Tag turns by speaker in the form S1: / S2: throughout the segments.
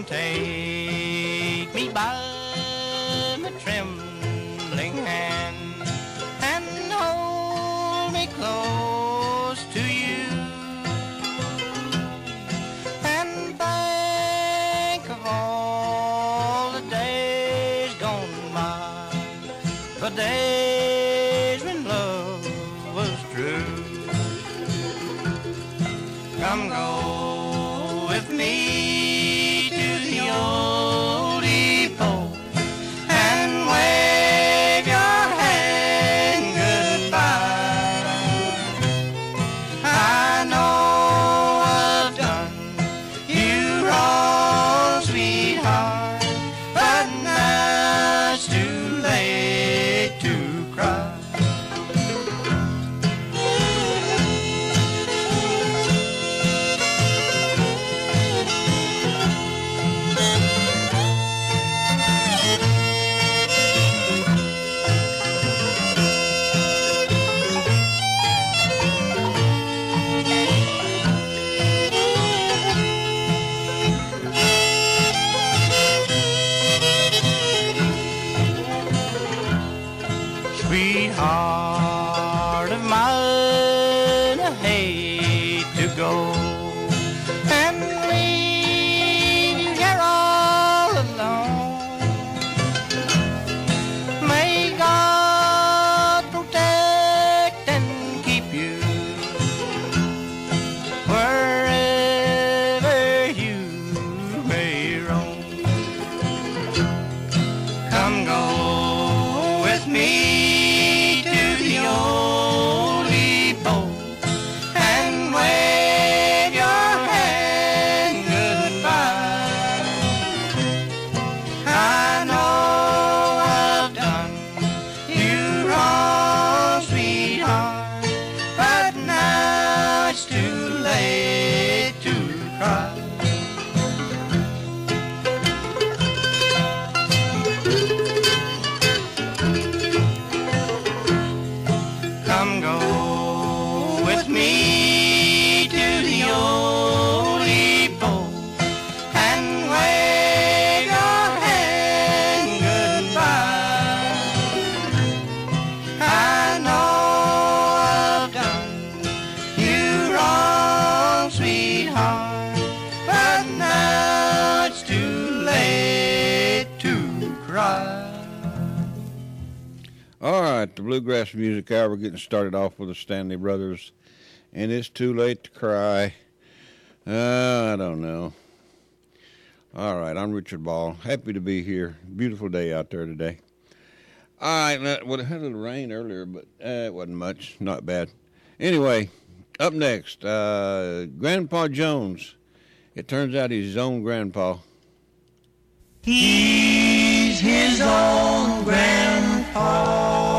S1: take me by my trembling hand and hold me close to you and think of all the days gone by, the days when love was true. Come go with me to the old depot and wave your hand goodbye. I know I've done you wrong, sweetheart, but now it's too late to cry. Sweetheart of mine, I hate to go and leave you here all alone. May God protect and keep you wherever you may roam. Come go with me old depot and wave your hand goodbye. I know I've done you wrong, sweetheart, but now it's too late to cry. Come go with me to the old depot and wave your hand goodbye. I know I've done you wrong, sweetheart, but now it's too late to cry.
S2: All right, the Bluegrass Music Hour, we're getting started off with the Stanley Brothers, and it's too late to cry. I don't know. All right, I'm Richard Ball. Happy to be here. Beautiful day out there today. All right, well, it had a little rain earlier, but it wasn't much. Not bad. Anyway, up next, Grandpa Jones. It turns out he's his own grandpa.
S1: He's his own grandpa.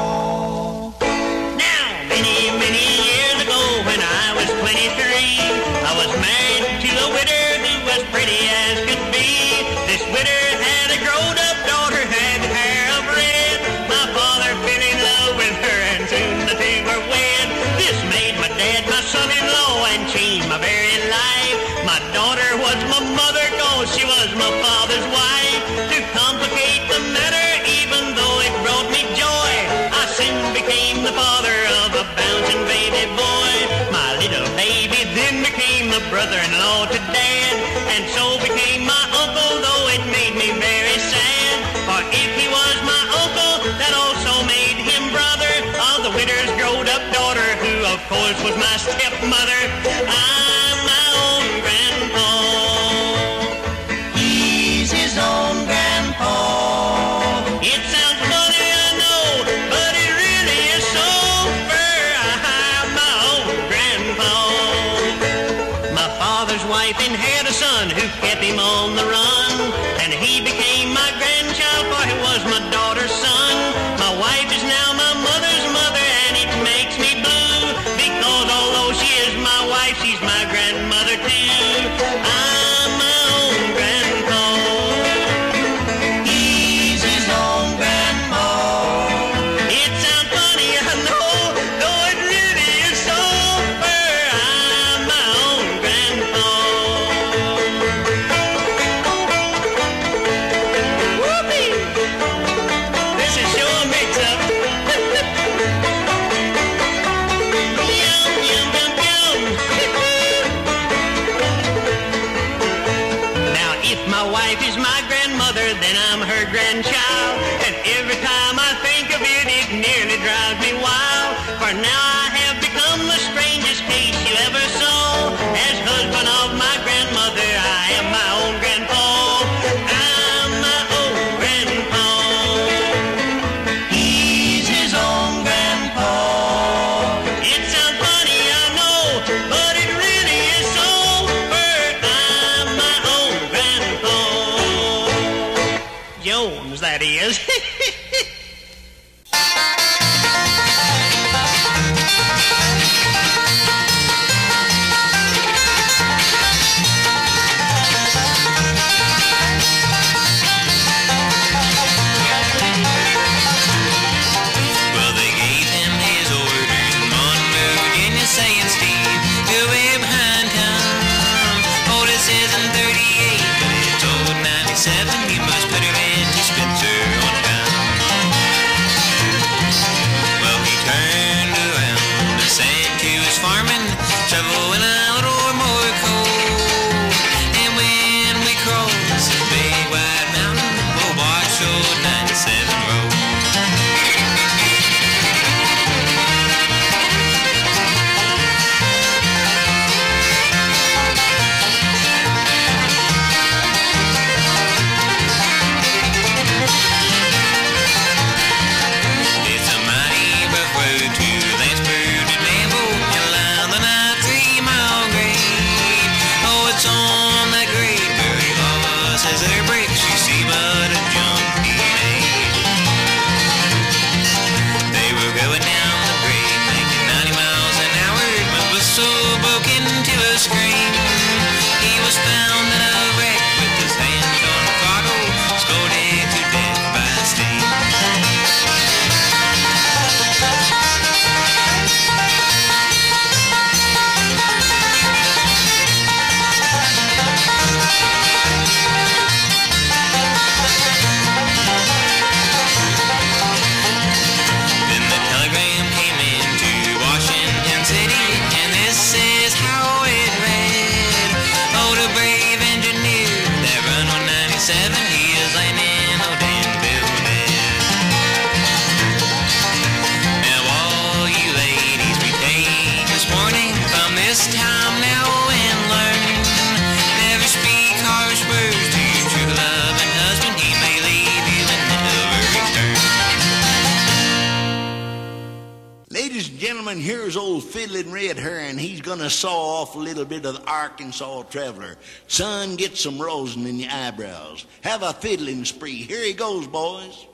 S3: Now, many, many years ago when I was 23, I was married to a widow who was pretty as could be. This widow had a grown-up daughter, had hair of red. My father fell in love with her and soon the two were wed. This made my dad my son-in-law and changed my very life. My daughter was my mother, 'cause she was my father's wife. To complicate the matter, even though it brought me joy, I soon became the father of a bouncing baby boy. My little baby then became a brother-in-law to Dad, and so became my uncle, though it made me very sad. For if he was my uncle, that also made him brother of the widow's grown-up daughter, who of course was my stepmother. I'm my own grandpa.
S1: He's his own grandpa.
S3: It sounds funny, I know, but it really is so. I'm my own grandpa. My father's wife and had a son who kept him on the run, and he became my grandchild, for he was my daughter's son. My wife is now my mother's mother, and it makes me blue, because although she is my wife, she's my grandmother too. I'm my own grandpa.
S1: He's his own grandpa.
S3: It sounds funny, I know, though it really is so. I'm my own grandpa. and now I have become the strangest case you ever saw. As husband of my grandmother, I am my own grandpa. I'm my own grandpa.
S1: He's his own grandpa.
S3: It sounds funny, I know, but it really is so. Bert, I'm my own grandpa. Jones, that is.
S4: Well, they gave him his orders in Monroe, Virginia, saying, Steve, you're way behind time. Oh, this isn't 38, but it's old 97. You must put her into Spencer on time. Well, he turned around and said to his farming, travel in a little more cold. And when we cross the big white mountain, we'll watch old 97 roll. It's a mighty rough road to Landsborough and Lambeau, and along the 3-mile grade. Oh, it's on that grade where he lost his air brakes. You see what a jump he made. They were going down the grade, making 90 miles an hour, when the whistle broke into a scream. He was found in a wreck with his hands on the throttle, scolded to death by steam. Then the telegram came into Washington City, and this is how it read. Oh, the brave engineer that run on 97, he is landing on Danville Bed. Now all you ladies, we take this warning from this time now and learn. Never speak harsh words to your true love and husband, he may leave you and never return.
S5: Ladies and gentlemen, here's old Fiddlin' Red Heron. He's gonna saw off a little bit of the Arkansas Traveler. Son, get some rosin in your eyebrows. Have a fiddling spree. Here he goes, boys.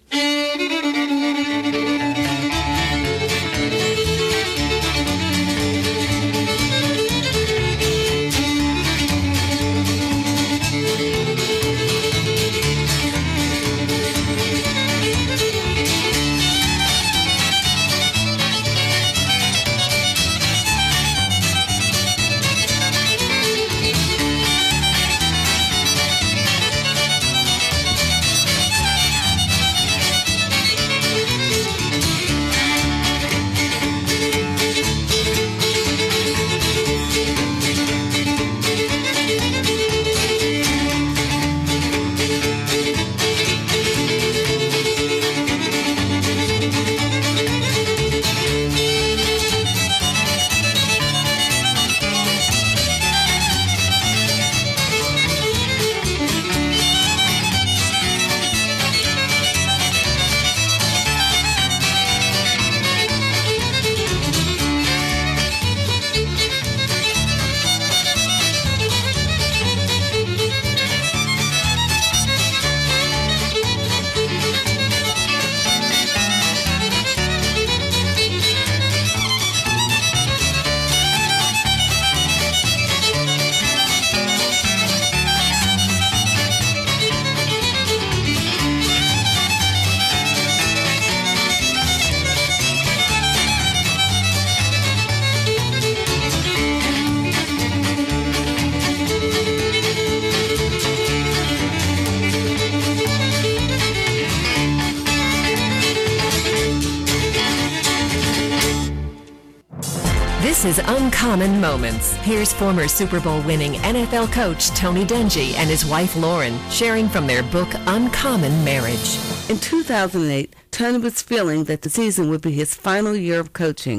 S6: This is Uncommon Moments. Here's former Super Bowl winning NFL coach Tony Dungy and his wife Lauren sharing from their book Uncommon Marriage.
S7: In 2008, Tony was feeling that the season would be his final year of coaching.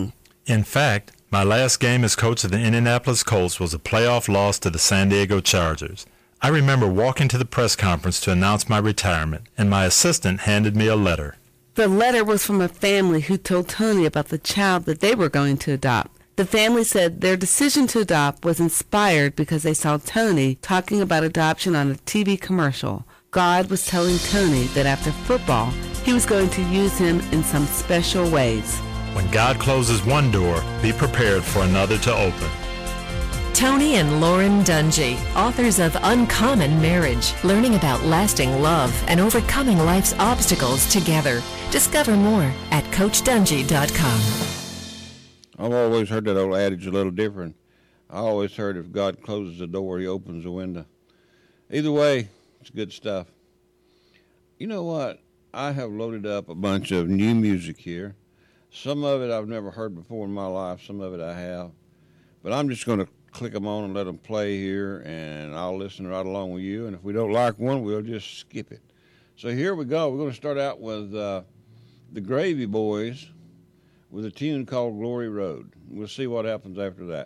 S7: In fact, my last game as coach of the Indianapolis Colts was a playoff loss to the San Diego Chargers. I remember walking to the press conference to announce my retirement, and my assistant handed me a letter.
S8: The letter was from a family who told Tony about the child that they were going to adopt. The family said their decision to adopt was inspired because they saw Tony talking about adoption on a TV commercial. God was telling Tony that after football, he was going to use him in some special ways.
S7: When God closes one door, be prepared for another to open.
S6: Tony and Lauren Dungy, authors of Uncommon Marriage, learning about lasting love and overcoming life's obstacles together. Discover more at CoachDungy.com.
S2: I've always heard that old adage a little different. I always heard if God closes the door, he opens the window. Either way, it's good stuff. You know what? I have loaded up a bunch of new music here. Some of it I've never heard before in my life. Some of it I have. But I'm just going to click them on and let them play here, and I'll listen right along with you. And if we don't like one, we'll just skip it. So here we go. We're going to start out with the Gravy Boys with a tune called Glory Road. We'll see what happens after that.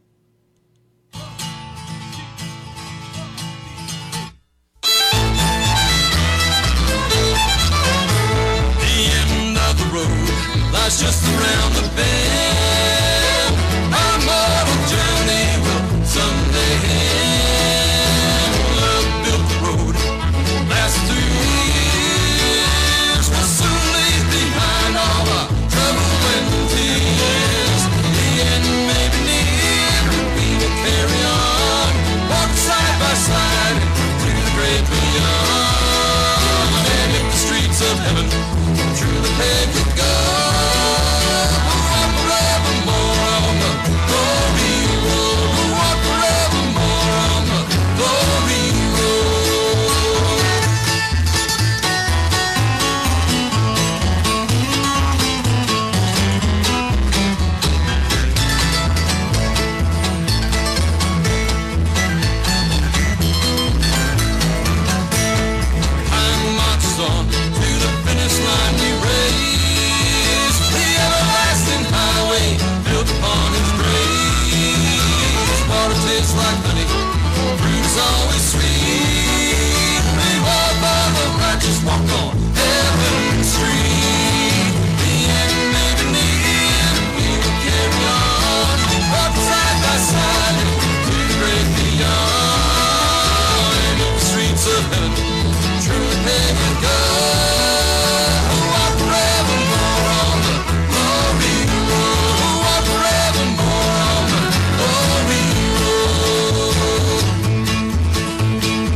S1: The end of the road lies just around the bend. Our mortal journey will someday end. Love built the road last 3 years. We'll soon leave behind all our trouble and tears. The end may be near, we will carry on, walk side by side to the great beyond. And if the streets of heaven through the paved go, like honey, fruit is always sweet. We walk by the righteous, walk on heaven's street. The end may be near, we will carry on, walk side by side to the great beyond. And if the streets of heaven truly pave with gold, walk forevermore on the glory road. Walk forevermore on the glory road.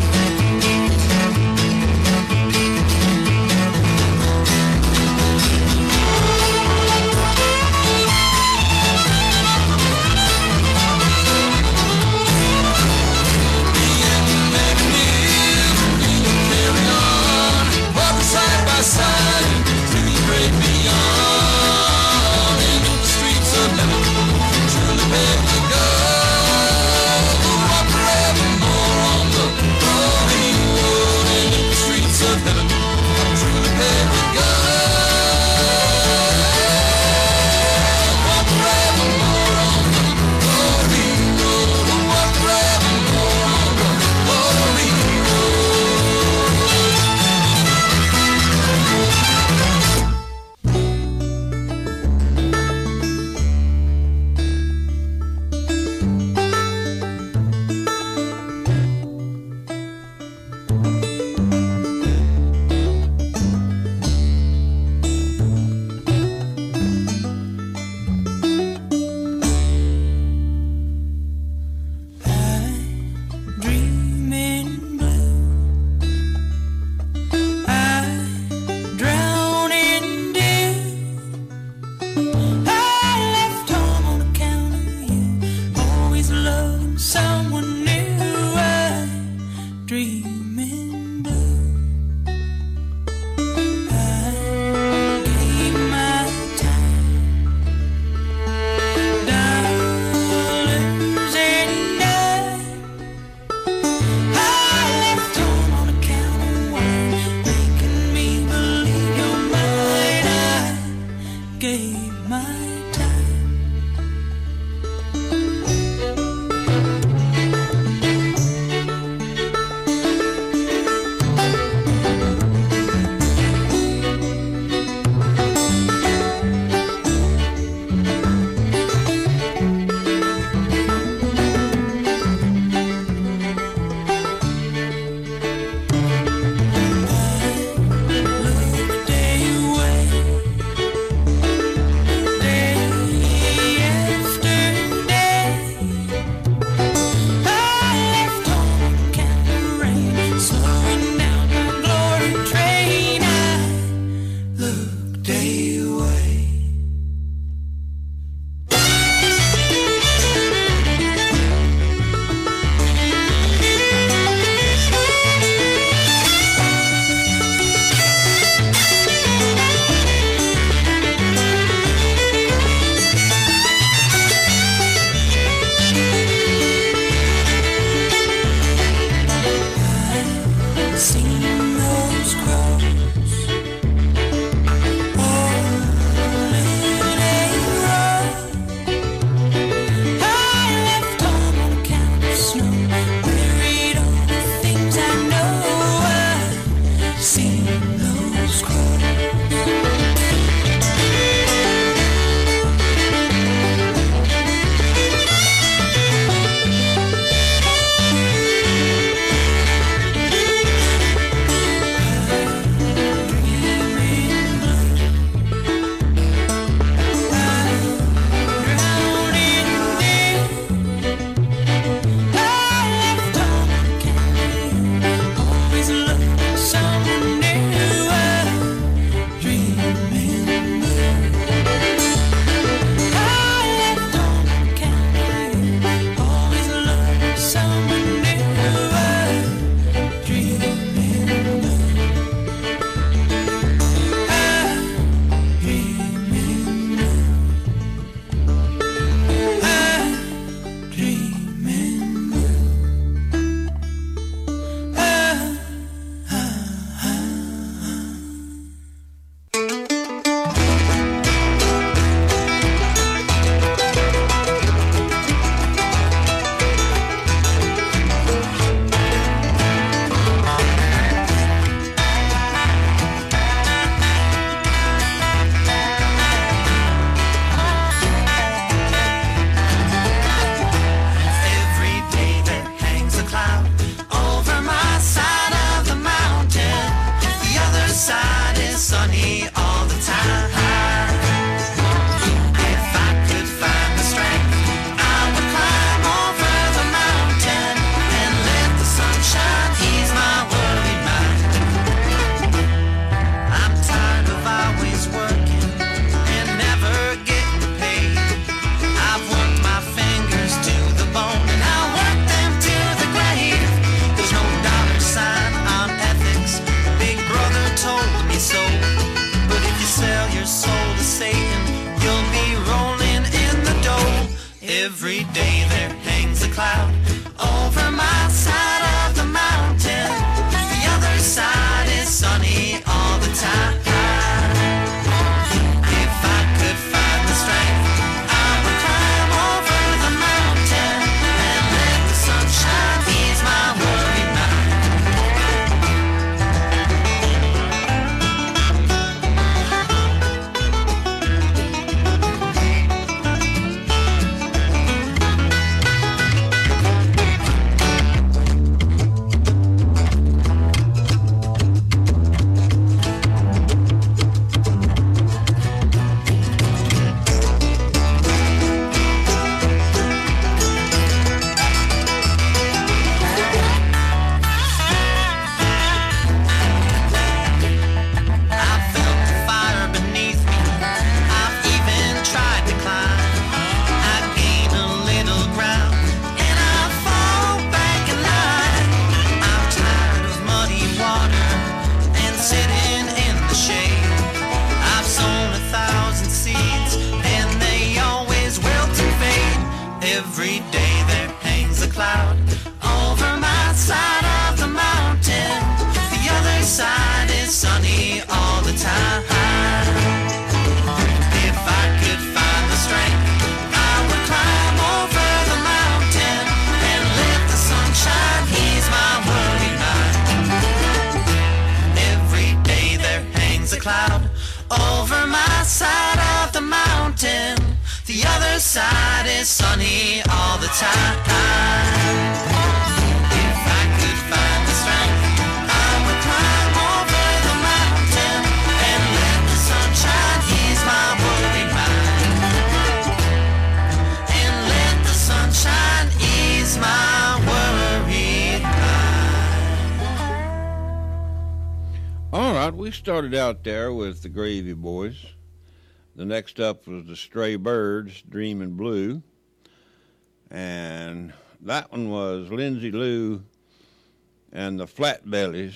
S4: Every day there hangs a cloud over my side of the mountain. The other side is sunny all the time. If I could find the strength, I would climb over the mountain and let the sunshine ease my worried mind. Every day there hangs a cloud over my side of the mountain. The other side is sunny all the time. If I could find the strength, I would climb over the mountain and let the sunshine ease my worried mind. Every day there hangs a cloud over my side of the mountain. The other side is sunny all the time. If I could find the strength, I would climb over the mountain and let the sunshine ease my worried mind. And let the sunshine ease my worried mind.
S2: All right, we started out there with the Gravy Boys. The next up was the Stray Birds, Dreamin' Blue. And that one was Lindsay Lou and the Flatbellies.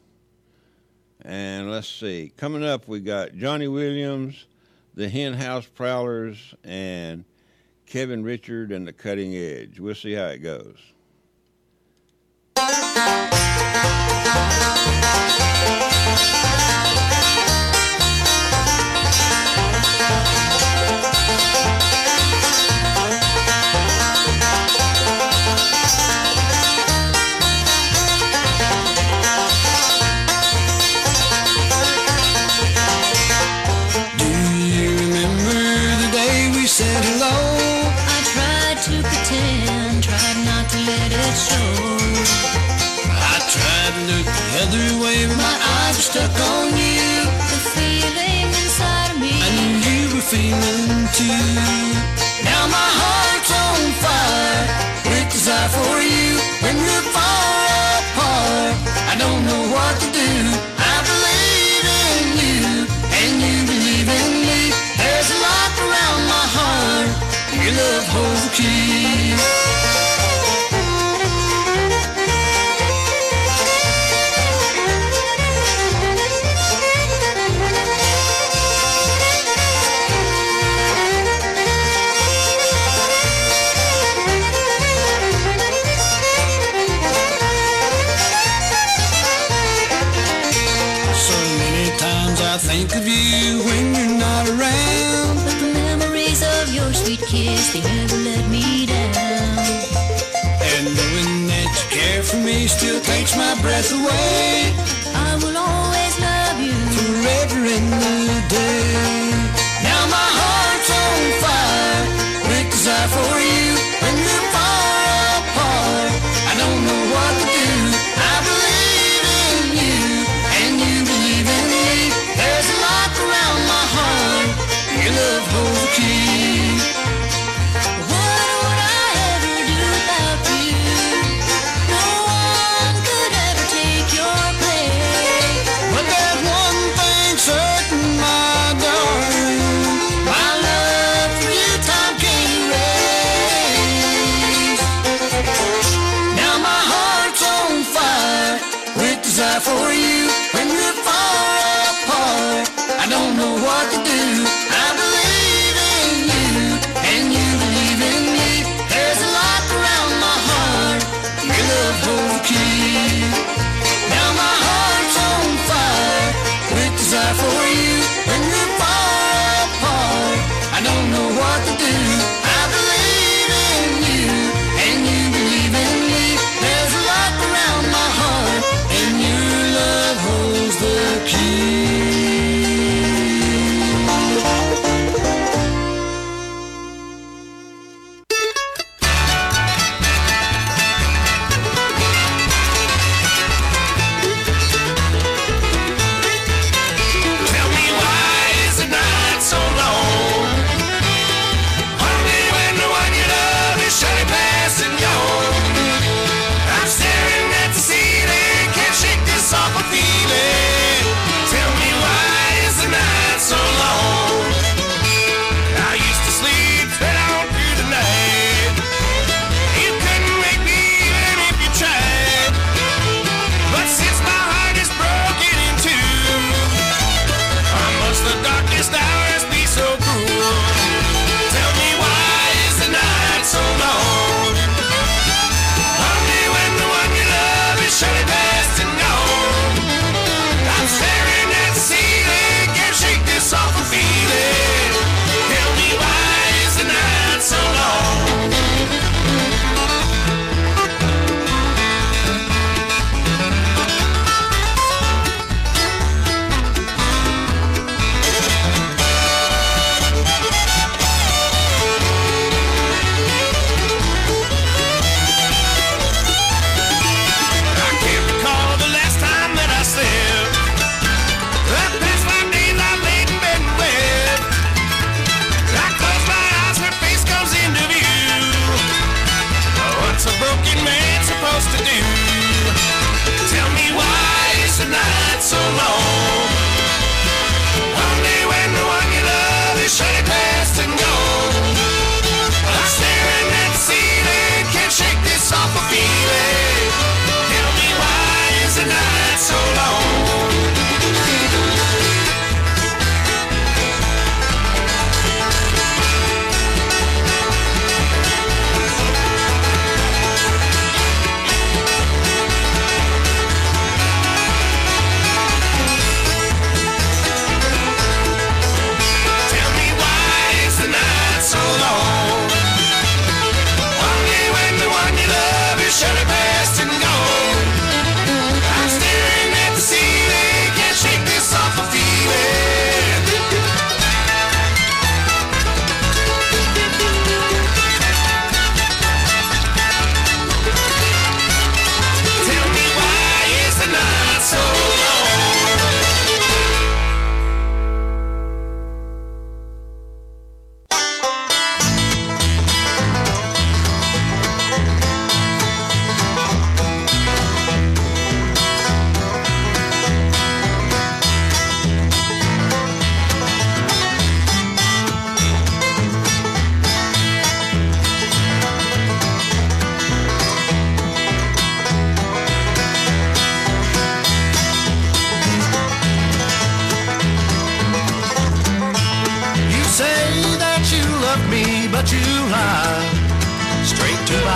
S2: And let's see, coming up we got Johnny Williams, the Hen House Prowlers, and Kevin Richard and the Cutting Edge. We'll see how it goes.
S1: Said hello. I tried to pretend, tried not to let it show. I tried to look the other way, but my eyes were stuck on you. The feeling inside of me, I knew you were feeling too. Now my heart's on fire with desire for you. When we're far apart, I don't know what to do. I believe in you, and you believe in me. There's a lock around my heart, your love holds the key. So many times I think of you when you're not around. But the memories of your sweet kiss, they never let me down. And knowing that you care for me still takes my breath away. I will always love you forever and a day. Now my heart's on fire with desire for you. When we're far apart, I don't know what to do. I believe in you, and you believe in me. There's a lock around my heart, your love holds the key. What would I ever do without you? No one could ever take your place. But there's one thing certain, my darling.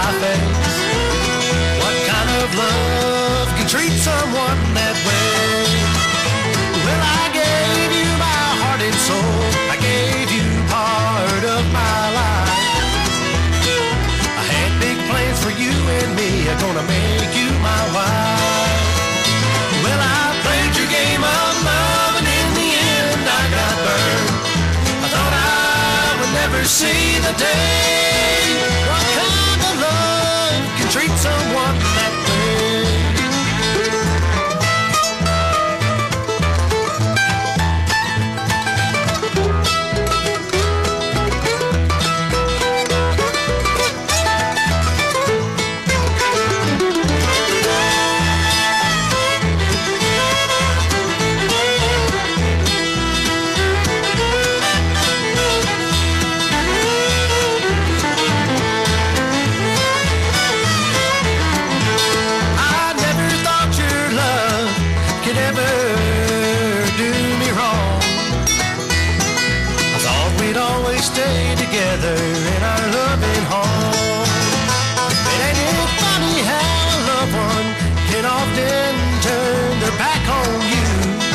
S9: my face. What kind of love can treat someone that way? Well, I gave you my heart and soul. I gave you part of my life. I had big plans for you and me. I'm gonna make you my wife. Well, I played your game of love, and in the end I got burned. I thought I would never see the day. What kind of love can treat someone that way? Stay together in our loving home. Ain't it funny how a loved one can often turn their back on you,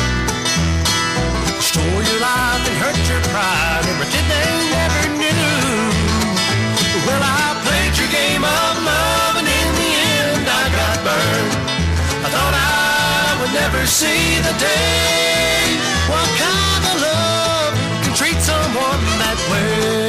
S9: store your life and hurt your pride and pretend they never knew? Well, I played your game of love, and in the end I got burned. I thought I would never see the day. What kind of love can treat someone that way?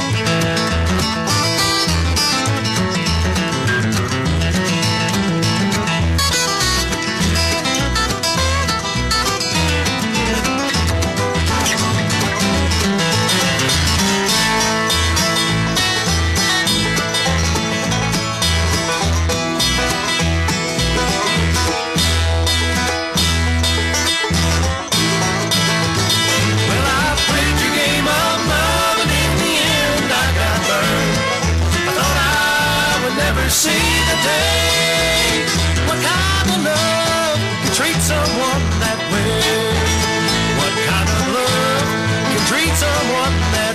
S9: See the day. What kind of love can treat someone that way? What kind of love can treat someone that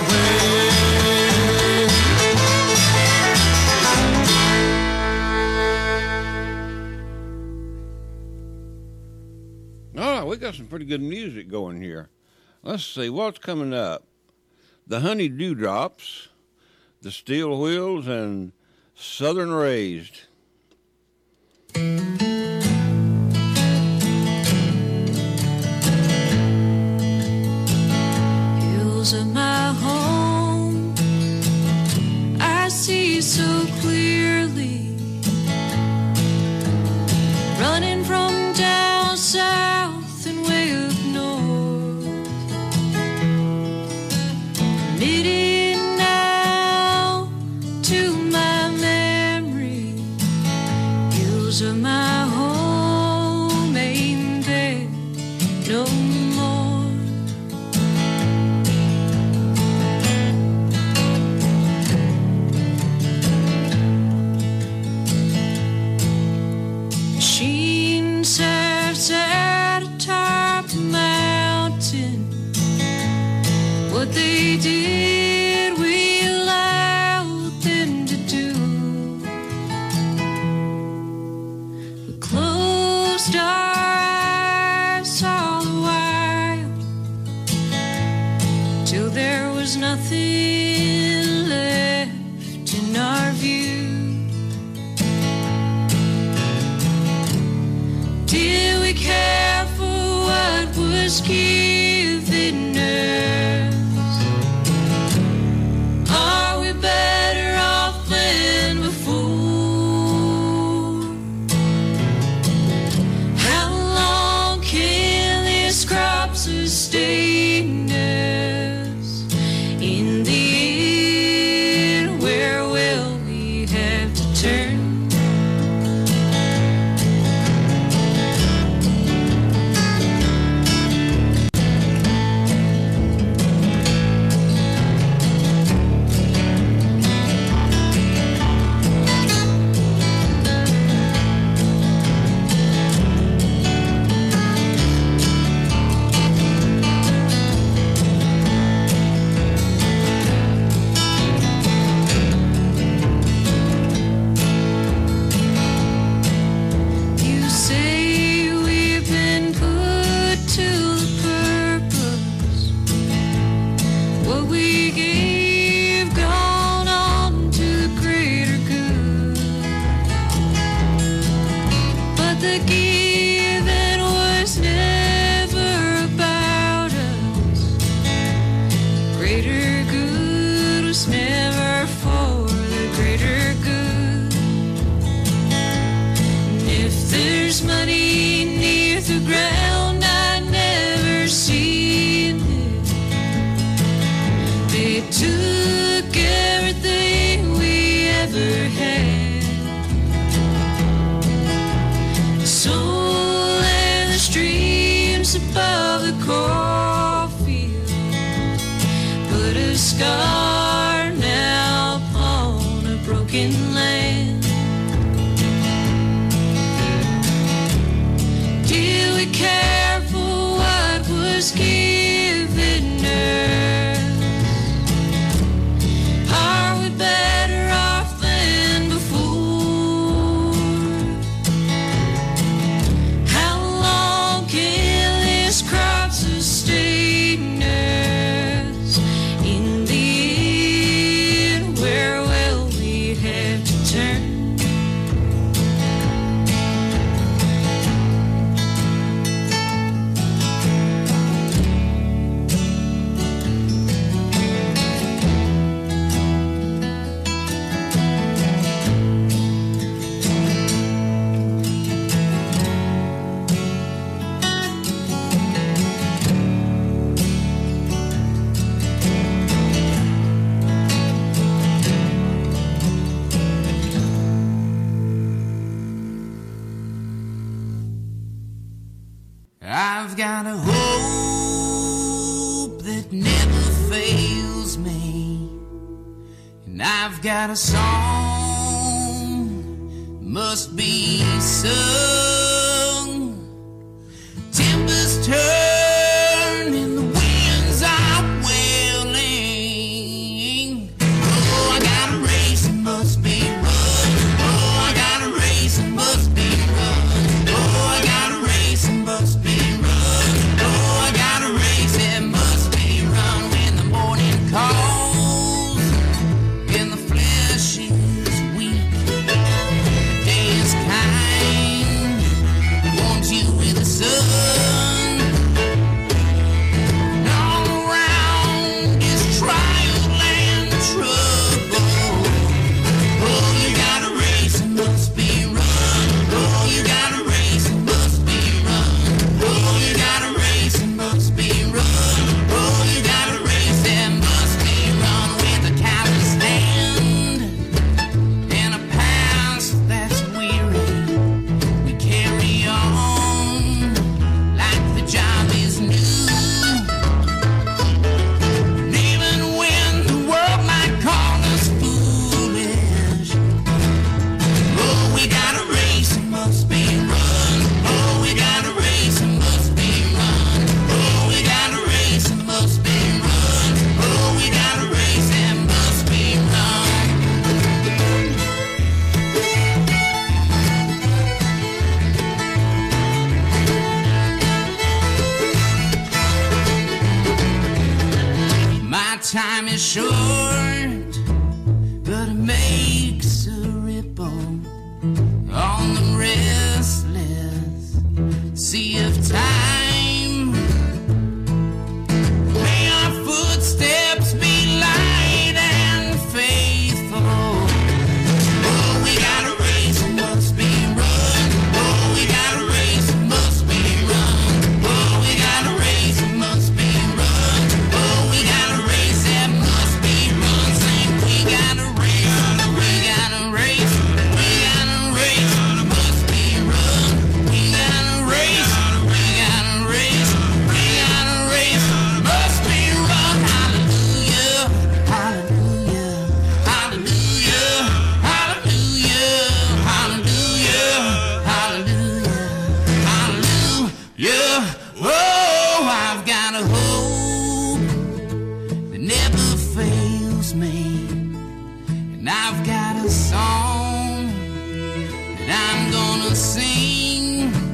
S2: way? All right, we got some pretty good music going here. Let's see what's coming up. The Honey Dewdrops, the Steel Wheels, and Southern Raised.
S10: Hills of my home, I see so clearly, running from down south and way up north, committed now to my memory. Hills of my home ain't there no more. Machine serves at a top mountain. What they did, we allowed them to do. We closed our eyes all the while, till there was nothing left in our view. Did we care for what was given us? Are we better off than before? How long can this crop sustain us? In the end, where will we have to turn? scar now upon a broken land. Do we care for what was given us? Are we better off than before? How long can this crop sustain us? In the end, where will we have to turn?
S9: I've got a hope that never fails me, and I've got a song must be sung. Timbers turn and the winds are wailing. Oh, I got a race and must be run. Oh, I got a race and must be run. Oh, I got a race and must be run. Oh, I got a race and must be run. When the morning calls and the flesh is weak, the day is kind, warms you with the sun. And all around is trial and trouble. Oh, you got a race and must be run. Oh, you got a race and must be run. Oh, you got a race and must be run. Oh, you got a race and must be run. With a callous hand and a past that's weary, we carry on like the job is new. And even when the world might call us foolish, oh, we got a race and must be run. Oh, we got a race and must be run. Oh, we got a race and must be run. Oh, we got a race and must be run. My time is short, but it makes a ripple on the restless sea of time. May our footsteps be light and faithful. Oh, we got a race and must be run. Oh, we got a race and must be run. Oh, we got a race and must be run. Oh, we got a race that must be run. Sing, we got a race, we got a race, we got a race, must be run. We got a race, we got a race, we got a race, must be run. Hallelujah, hallelujah, hallelujah, hallelujah, hallelujah, hallelujah, hallelujah. Oh, I've got a hope that never fails me, and I've got a song that I'm gonna sing.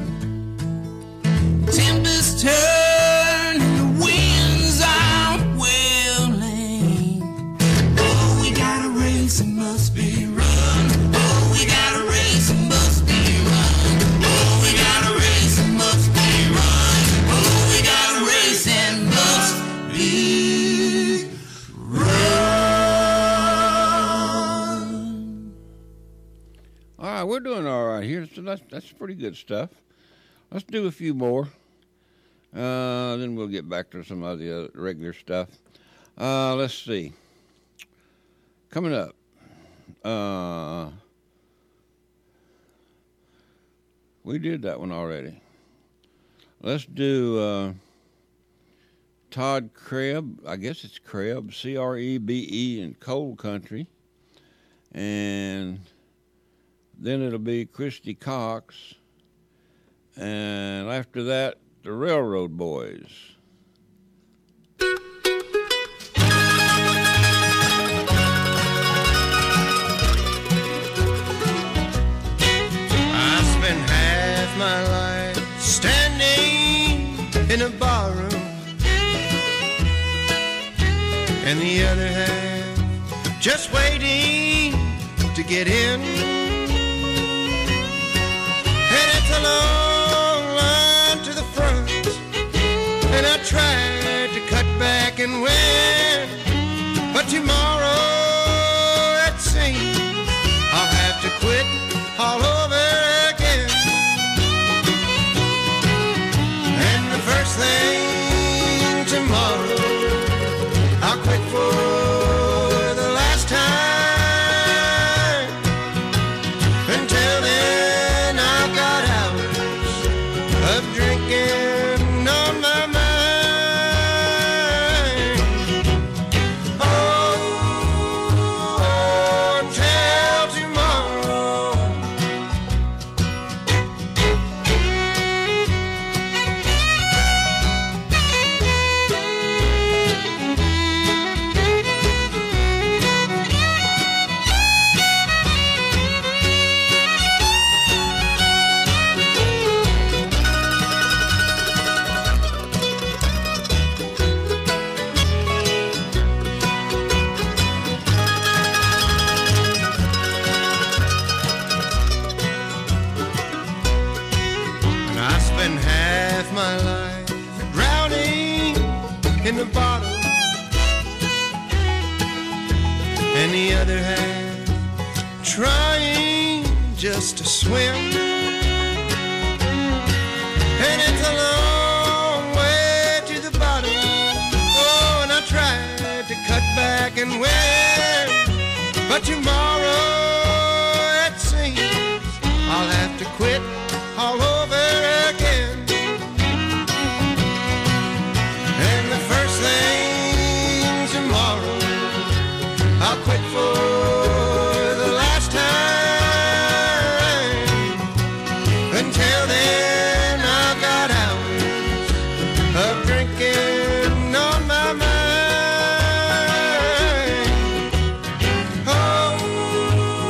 S9: Timbers turn and the winds are wailing. Oh, we got a race and must be run. Oh, we got a race and must be run. Oh, we got a race and must be run. Oh, we got a race and must be run.
S2: All right, we're doing all right here. So that's pretty good stuff. Let's do a few more. Then we'll get back to some of the other regular stuff. Let's see. Coming up. We did that one already. Let's do Todd Kreb, I guess it's Kreb, C-R-E-B-E in Coal Country. And then it'll be Christy Cox. And after that, the Railroad Boys.
S9: I spent half my life standing in a barroom, and the other half just waiting to get in. And it's a long line to the front, and I tried to cut back and win, but tomorrow it seems I'll have to quit all over again. And the first thing tomorrow, I'll quit for the last time. Until then, I've got hours of drinking on my mind. Oh, until tomorrow. And I spent half my life drowning in the bottle, and the other half trying just to swim. And it's a long way to the bottom. Oh, and I tried to cut back and win, but tomorrow it seems I'll have to quit all over again. And the first thing tomorrow, I'll quit for the last time. Until then, I've got hours of drinking on my mind. Oh,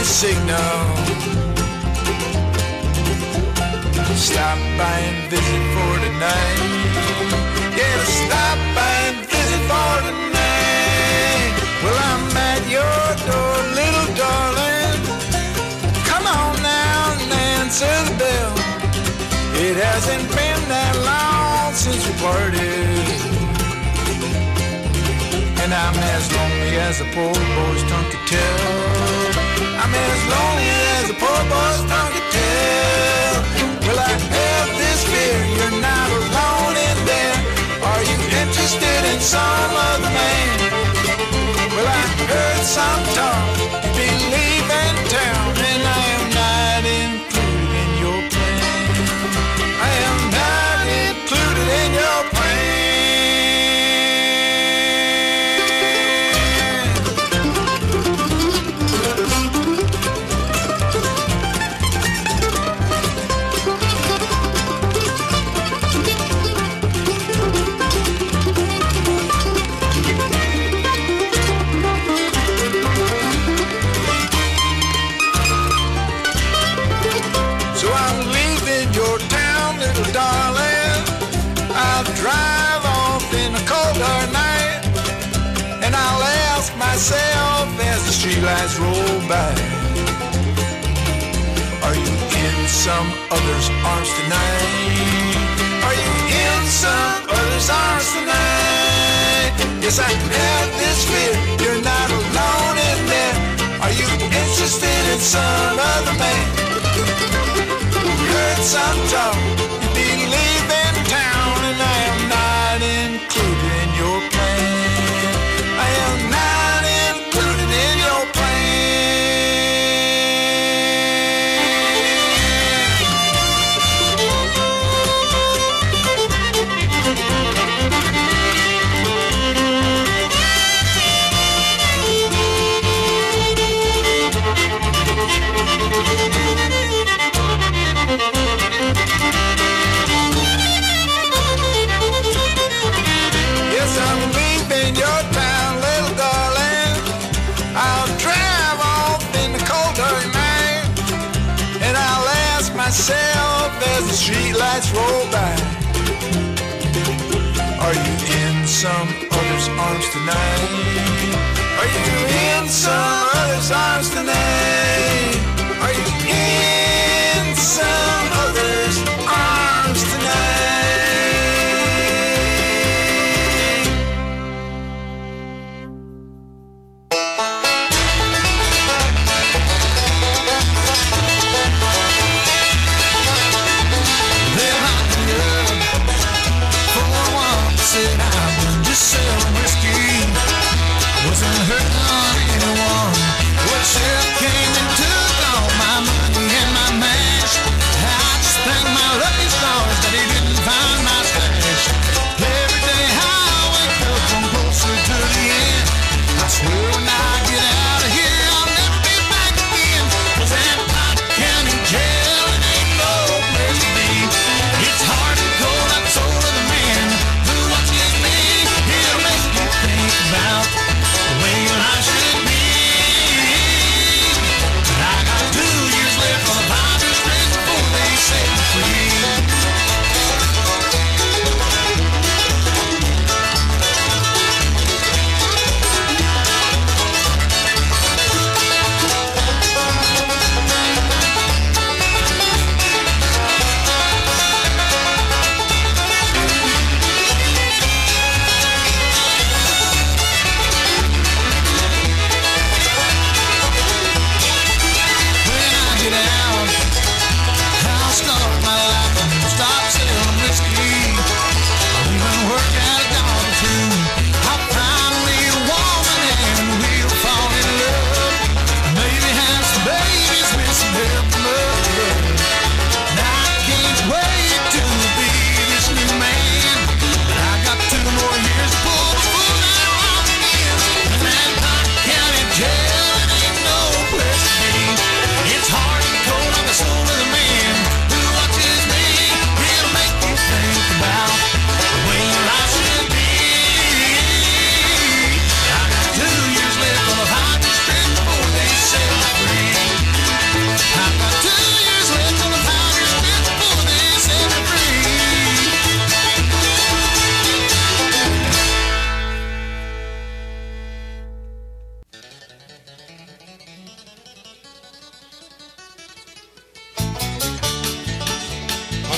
S9: signal. Stop by and visit for tonight. Yeah, stop by and visit for tonight. Well, I'm at your door, little darling. Come on now and answer the bell. It hasn't been that long since we parted, and I'm as lonely as a poor boy's tongue could tell. I'm as lonely as a poor boy's tongue could tell. Well, I have this fear you're not alone in there. Are you interested in some other man? Well, I heard some talk you'd be leaving town, and I am not included in your plan. I am not included in your plan. Darling, I'll drive off in a colder night, and I'll ask myself as the streetlights roll by, are you in some other's arms tonight? Are you in some other's arms tonight? Yes, I have this fear you're not alone in there. Are you interested in some other man? Heard some talk you'd be leaving town, and I am not included in your plan. I am not included in your Yes, I'm leaving your town, little darling. I'll drive off in the colder night, and I'll ask myself as the streetlights roll by, are you in some other's arms tonight? Are you in some other's arms tonight? Are you in some other's arms tonight? Then I up for once, said I've been just selling whiskey. Wasn't hurting anyone. Well,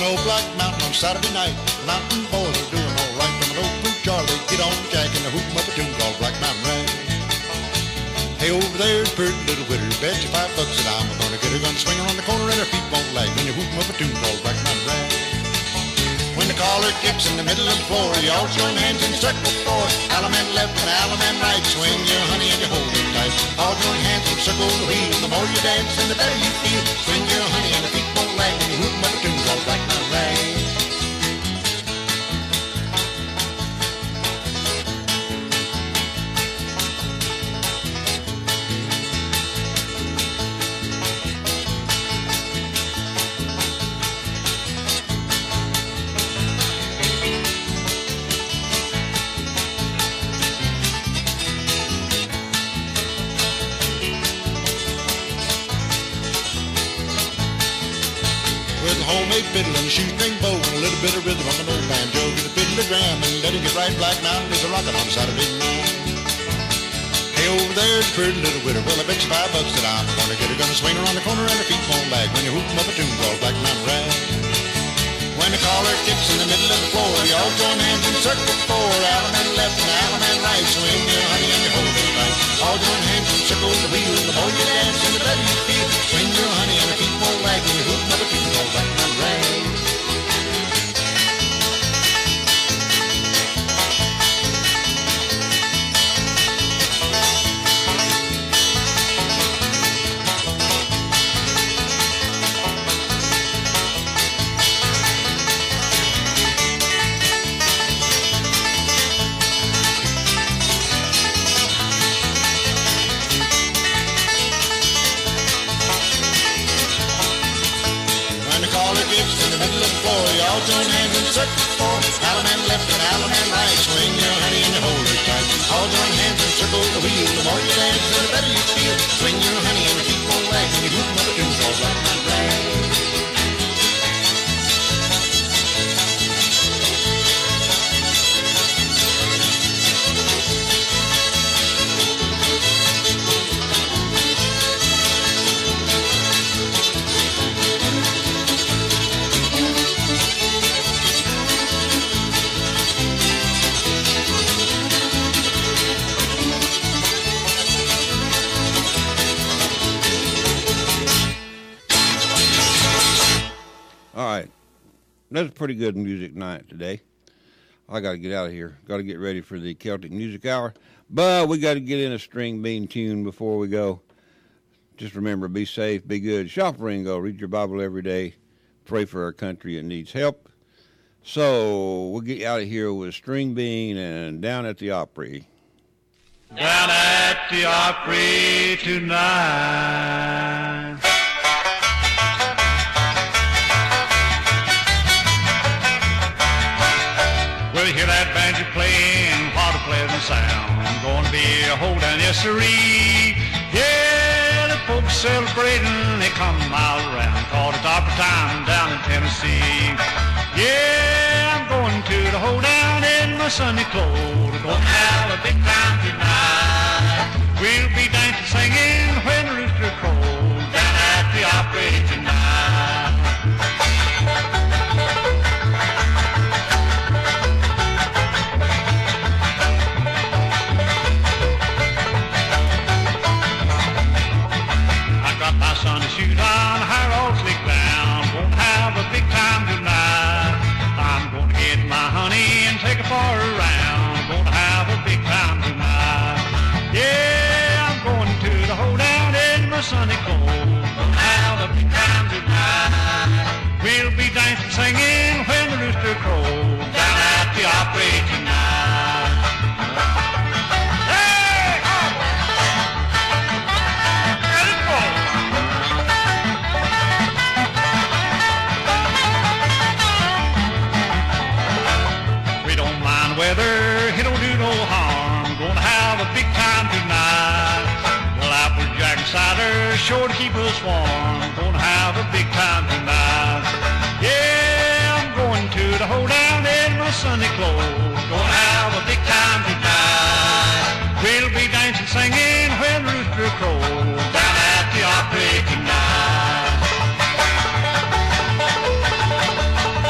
S11: on old Black Mountain on Saturday night. Mountain boys are doing all right. From an old Blue Charlie, get on Jack and the hoop 'em up a tune called Black Mountain Rag. Hey, over there's pretty little witter. Bet you $5 that I'm gonna get her. Gonna swing her on the corner and her feet won't lag when you hoop 'em up a tune called Black Mountain Rag. When the collar kicks in the middle of the floor, you all join hands in a circle four. Allemande left and Allemande right. Swing your honey and you hold it tight. All join hands and circle the wheel. The more you dance and the better you feel. Swing your honey and the feet won't lag when you hoop 'em up a tune called Black Mountain Rag. Homemade fiddle and a shoestring bow and a little bit of rhythm on an old banjo. Get a fiddle-a-gram and let it get right. Black Mountain is a rockin' on Saturday night. Hey, over there's a pretty little widow. Well, I bet you $5 that I'm gonna get her. Gonna swing her on the corner and her feet won't lag when you hoop 'em up a tune called Black Mountain Rag. When the collar kicks in the middle of the floor, you all join hands in circle four. Allemande left and Allemande right. Swing your honey and you hold it tight. All join hands and circle the wheel. The more you dance and the better you feel. Swing your honey and her feet won't lag when you hoop 'em up a tune called Black Mountain Rag. All join hands in circle four. Allemande left and Allemande right. Swing your honey and you hold it tight. All join hands and circle the wheel. The more you dance, the better you feel. Swing your honey and your feet won't lag when you hoop 'em up a tune called Black Mountain Rag.
S2: All right. That's a pretty good music night today. I got to get out of here. Got to get ready for the Celtic Music Hour. But we got to get in a string bean tune before we go. Just remember, be safe, be good. Shop Ringo, read your Bible every day. Pray for our country that needs help. So we'll get out of here with String Bean and Down at the Opry.
S12: Down at the Opry tonight. Well, you hear that banjo playing, what a pleasant sound. Gonna be a hold-down, yes sirree. Yeah, the folks celebrating, they come all around. Called it opera time down in Tennessee. Yeah, I'm going to the hold-down in my Sunday clothes. Gonna have a big time tonight. We'll be dancing, singing when the rooster crows. Down at the Opry tonight. Sunday shoes on, hair all slicked down. Won't have a big time tonight. I'm going to get my honey and take her for a round. Going to have a big time tonight. Yeah, I'm going to the hold-down in my Sunday clothes. Going to have a big time tonight. We'll be dancing, singing when the rooster crows. Down at the Opry tonight. Hey, oh! Let it go! Weather, it don't do no harm. Gonna have a big time tonight. Well, Applejack and cider sure to keep us warm. Gonna have a big time tonight. Yeah, I'm going to the hold-down in my Sunday clothes. Gonna have a big time tonight. We'll be dancing, singing when the rooster crows. Down at the Opry tonight.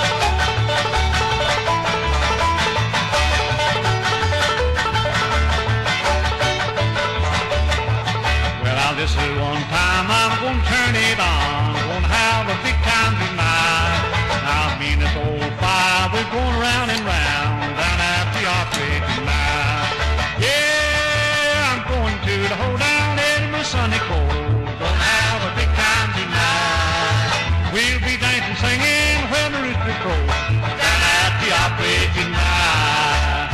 S12: turn it on. Gonna have a big time tonight. Now me and this old fire, we're going round and round down at the Opry tonight. Yeah, I'm going to the hoedown in the sunny cold. Gonna have a big time tonight. We'll be dancing, singing when the rooster crows down at the Opry tonight.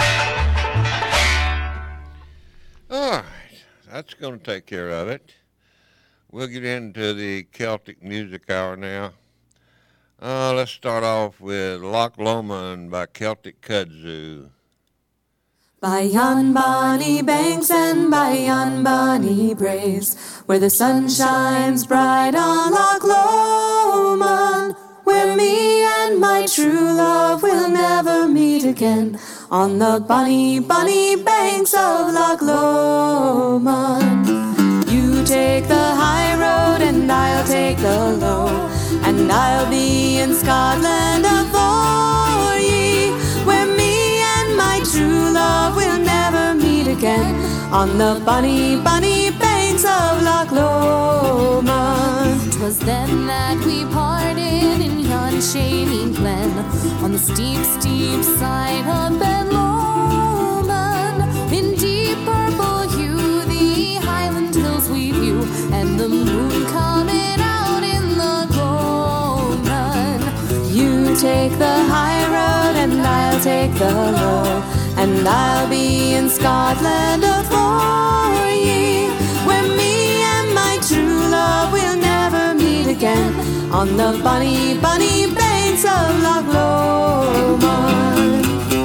S2: All right, that's going to take care of it. We'll get into the Celtic Music Hour now. Let's start off with Loch Lomond by Celtic Kudzu.
S10: By yon bonny banks and by yon bonny braes, where the sun shines bright on Loch Lomond, where me and my true love will never meet again, on the bonny, bonny banks of Loch Lomond. You take the high road and I'll take the low, and I'll be in Scotland afore ye, where me and my true love will never meet again, on the bonny, bonny banks of Loch Lomond. 'Twas then that we parted in yon shady glen, on the steep, steep side of Ben Lomond. In deep purple hue the highland hills we view, and the moon coming out in the gloaming. You take the high road and I'll take the low, and I'll be in Scotland afore ye, where me and my true love will never meet again, on the bonny, bonny banks of Loch Lomond.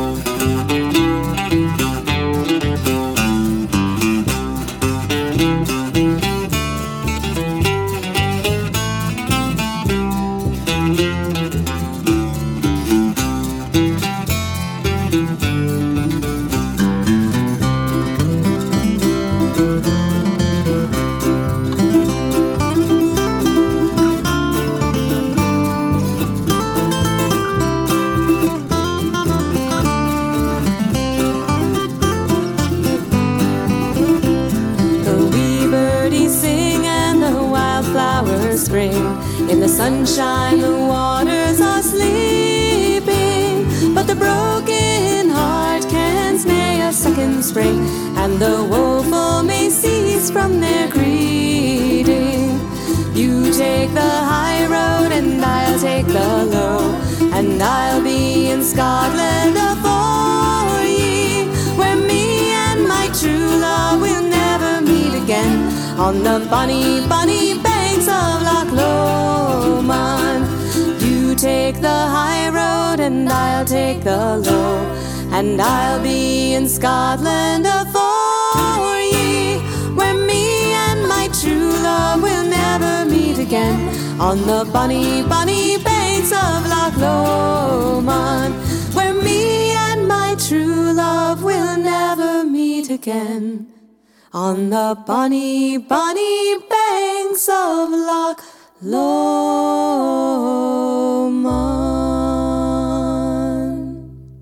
S10: Spring. In the sunshine the waters are sleeping, but the broken heart can't stay a second spring, and the woeful may cease from their greeting. You take the high road and I'll take the low, and I'll be in Scotland afore ye, where me and my true love will never meet again, on the bonny, bonny banks of Loch Lomond. You take the high road and I'll take the low, and I'll be in Scotland afore ye, where me and my true love will never meet again, on the bonny, bonny banks of Loch Lomond, where me and my true love will never meet again, on the bonny, bonny banks of Loch Lomond.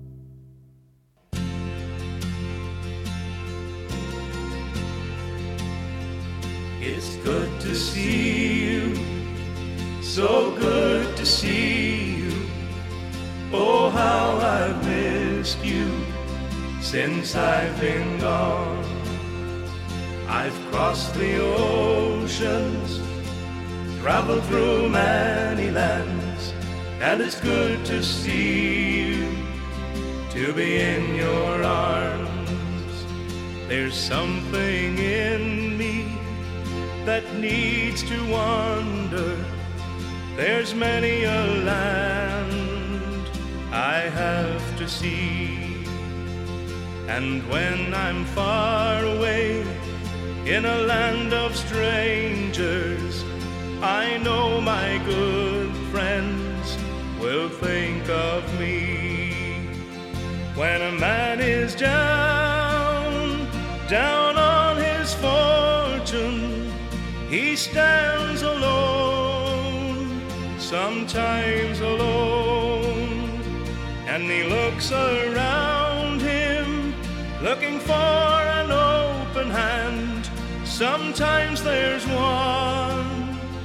S13: It's good to see you, so good to see you. Oh, how I've missed you since I've been gone. I've crossed the oceans, traveled through many lands, and it's good to see you, to be in your arms. There's something in me that needs to wander. There's many a land I have to see, and when I'm far away in a land of strangers, I know my good friends will think of me. When a man is down, down on his fortune, he stands alone, sometimes alone, and he looks around him, looking for an open hand. Sometimes there's one,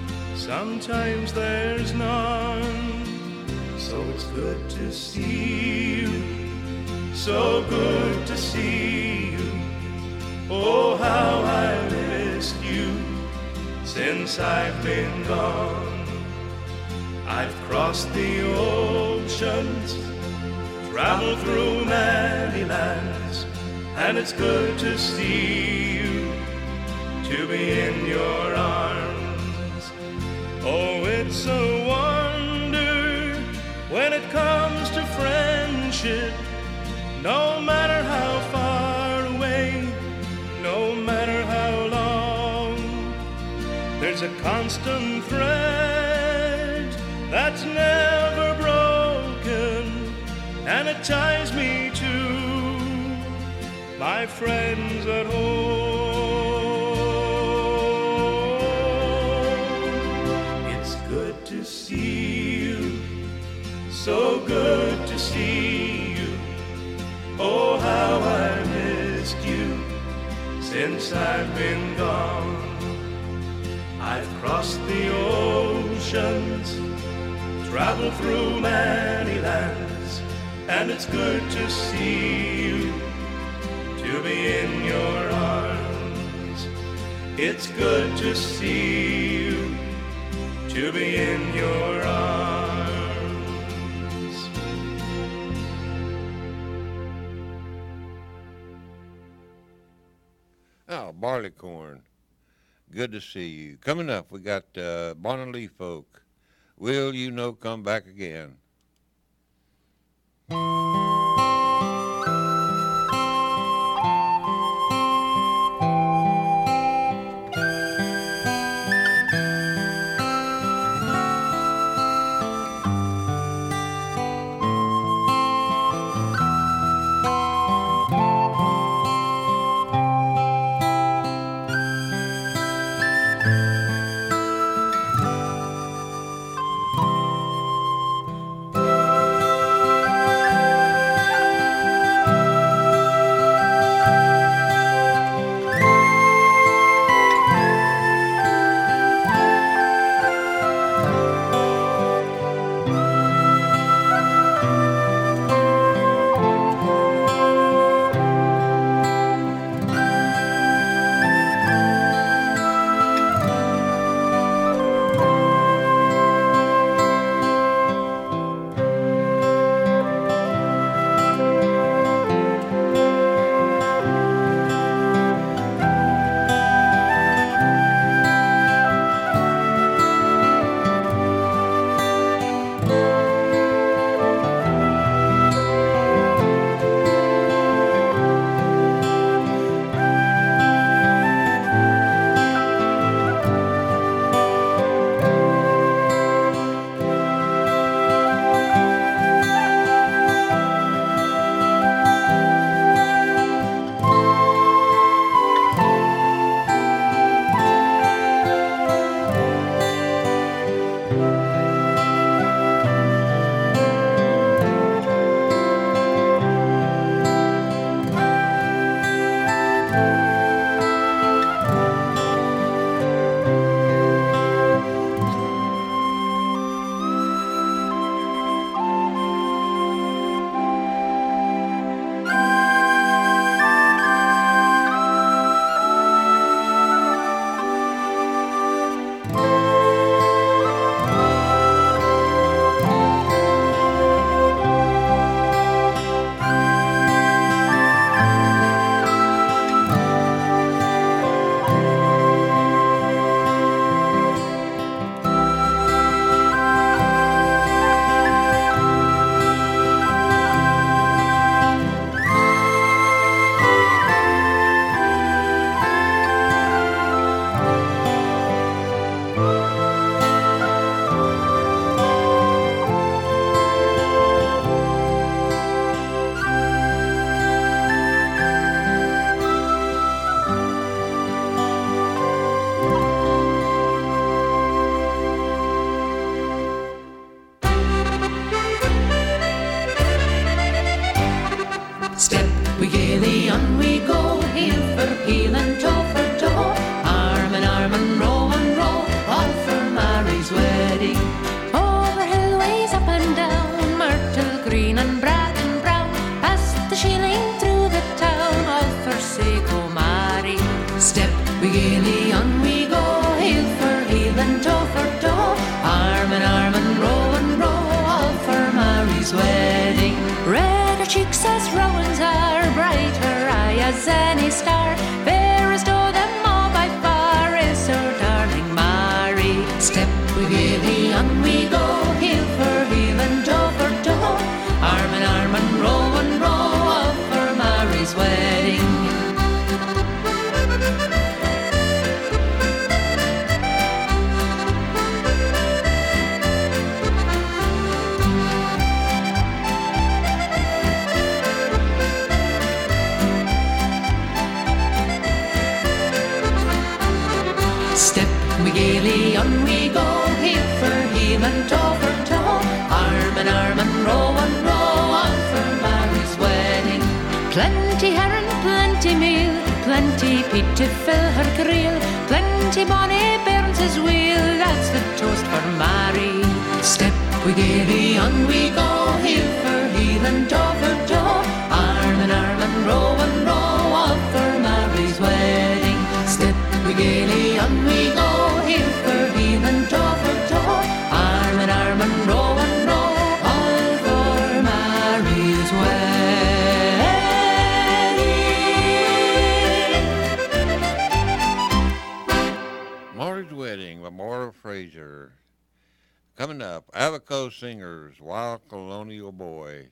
S13: sometimes there's none. So it's good to see you, so good to see you. Oh, how I missed you since I've been gone. I've crossed the oceans, traveled through many lands, and it's good to see you, to be in your arms. Oh, it's a wonder when it comes to friendship, no matter how far away, no matter how long, there's a constant thread that's never broken, and it ties me to my friends at home. It's good to see you, so good to see you. Oh, how I missed you since I've been gone. I've crossed the oceans, traveled through many lands, and it's good to see you, to be in your arms. It's good to see you, to be in your arms.
S2: Oh, Barleycorn. Good to see you. Coming up, we got Bonnelly Folk. Will You No Come Back Again?
S10: cheeks as roses are, bright her eye as any star, fairest of them all by far is her darling Mary. Step we gaily on we go, heel for heel and toe for toe, arm in arm and row off for Mary's wedding. Step we gaily on we go, heel for heel and toe for toe, arm in arm and row on for Mary's wedding. Plenty herring, plenty meal, plenty peat to fill her creel, plenty bonny bairns as wheel, that's the toast for Mary. Step we gaily on we go, heel for heel and toe for toe, arm in arm and row on for Mary's wedding. Step we gaily on we go, heel for heel and toe for toe, arm in arm and row all for Mary's wedding.
S2: Mary's Wedding by Maura Fraser. Coming up, Abaco Singers, Wild Colonial Boy.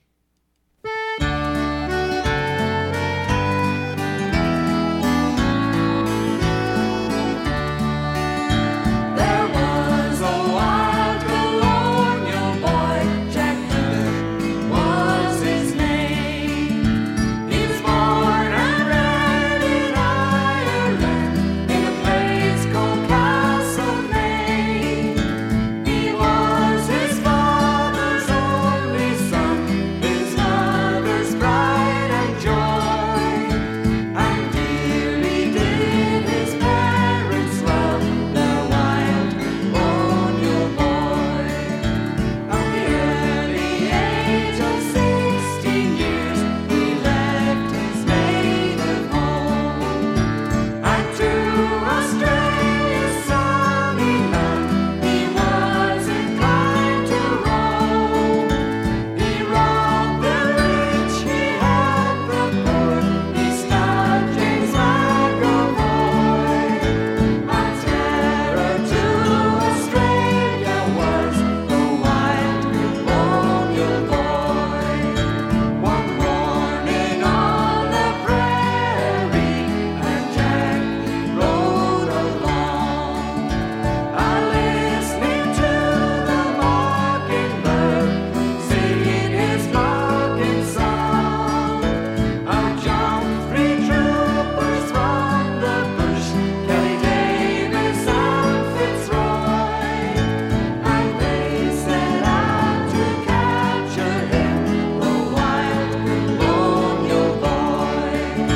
S10: There was a wild colonial boy, Jack Dugan was his name. He was born and bred in Ireland, in a place called Castlemaine. He was his father's only son, his mother's pride and joy, and dearly did his parents love their wild colonial boy. At the early age of 16 years, he left his native home, and to Australia's sunny land he was inclined to roam. He robbed the rich, he helped the poor, he stabbed James McAvoy. And terror to Australia was the wild colonial boy. One morning on the prairie, and Jack rode along, listening to the mockingbird singing his mocking song. Jumped 3 troopers from the bush, Kelly Davis and Fitzroy, and they set out to capture him, the wild colonial boy.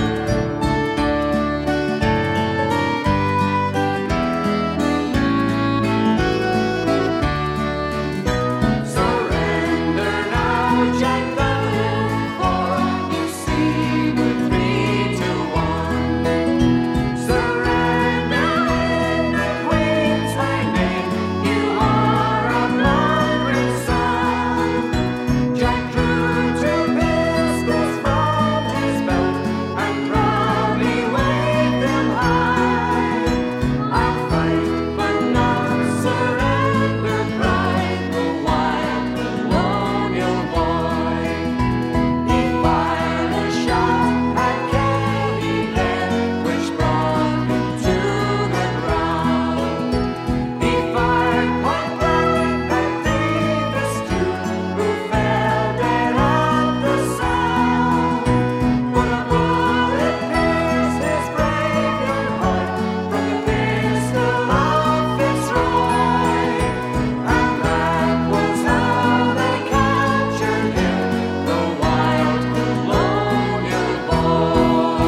S10: Surrender now, Jack the little boy, you see we're 3 to 1. Surrender in the Queen's high name, you are a blood-red son. Jack drew 2 pistols from his belt and proudly waved them high. I'll fight but not surrender, cried the wild colonial boy. He fired a shot at Kelly then, which brought him to the ground. He fired point blank at Davis too, who fell dead at the sound. But a bullet pierced his brave young heart from the pistol of Fitzroy, and that was how they captured him, the wild colonial boy.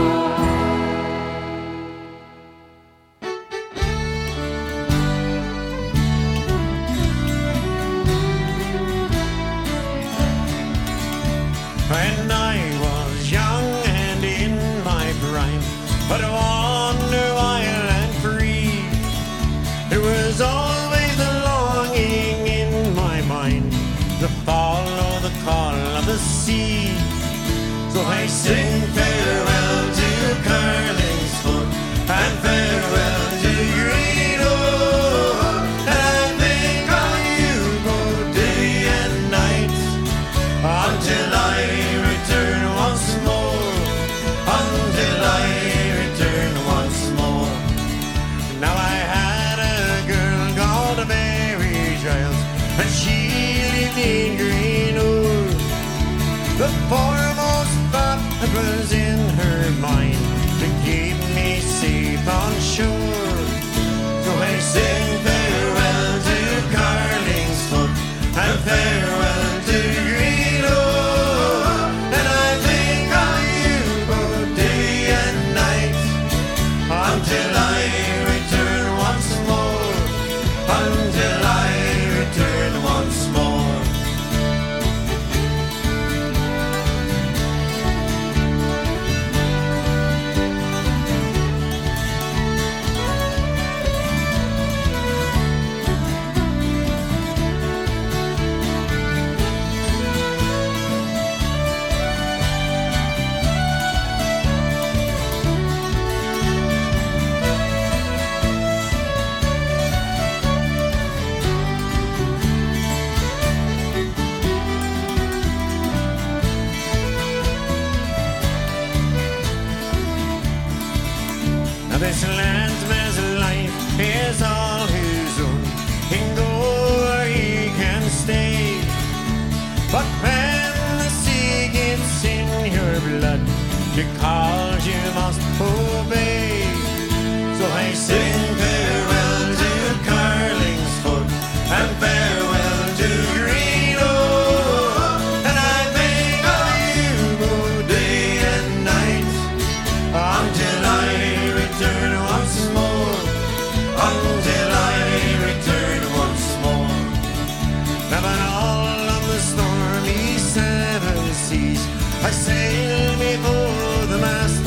S9: When I was young and in my prime, but I wander wild and free, there was always a longing in my mind to follow the call of the sea. and she lived in Greenwood. The foremost thought that was in her mind to keep me safe on shore. So I sing farewell to Carlingsford and farewell to Greenwood, and I think of you both day and night until I return once more, until I return once more. This landsman's life is all his own. He can go or he can stay. But when the sea gets in your blood, because you must obey. So I sing farewell to Carlingsford and farewell to Greenock, and I think of you both day and night until I return once more, until I return once more. Now all on the stormy seven seas I sail before the mast,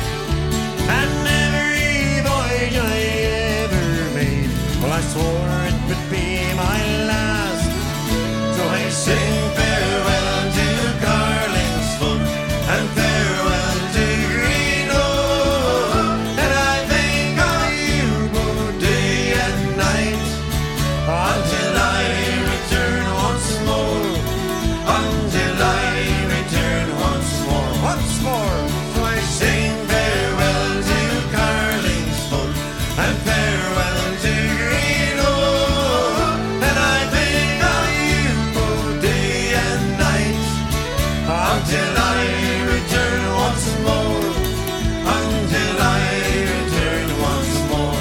S9: and every voyage I ever made, well, I swore it would be my last. So I sing farewell to Carlingsford and farewell to Greenock, and I think of you both day and night until I return once more, until I return once more, once more. So I sing farewell to Carlingsford and farewell to Greenock, and I think of you both day and night until I return once more, until I return once more.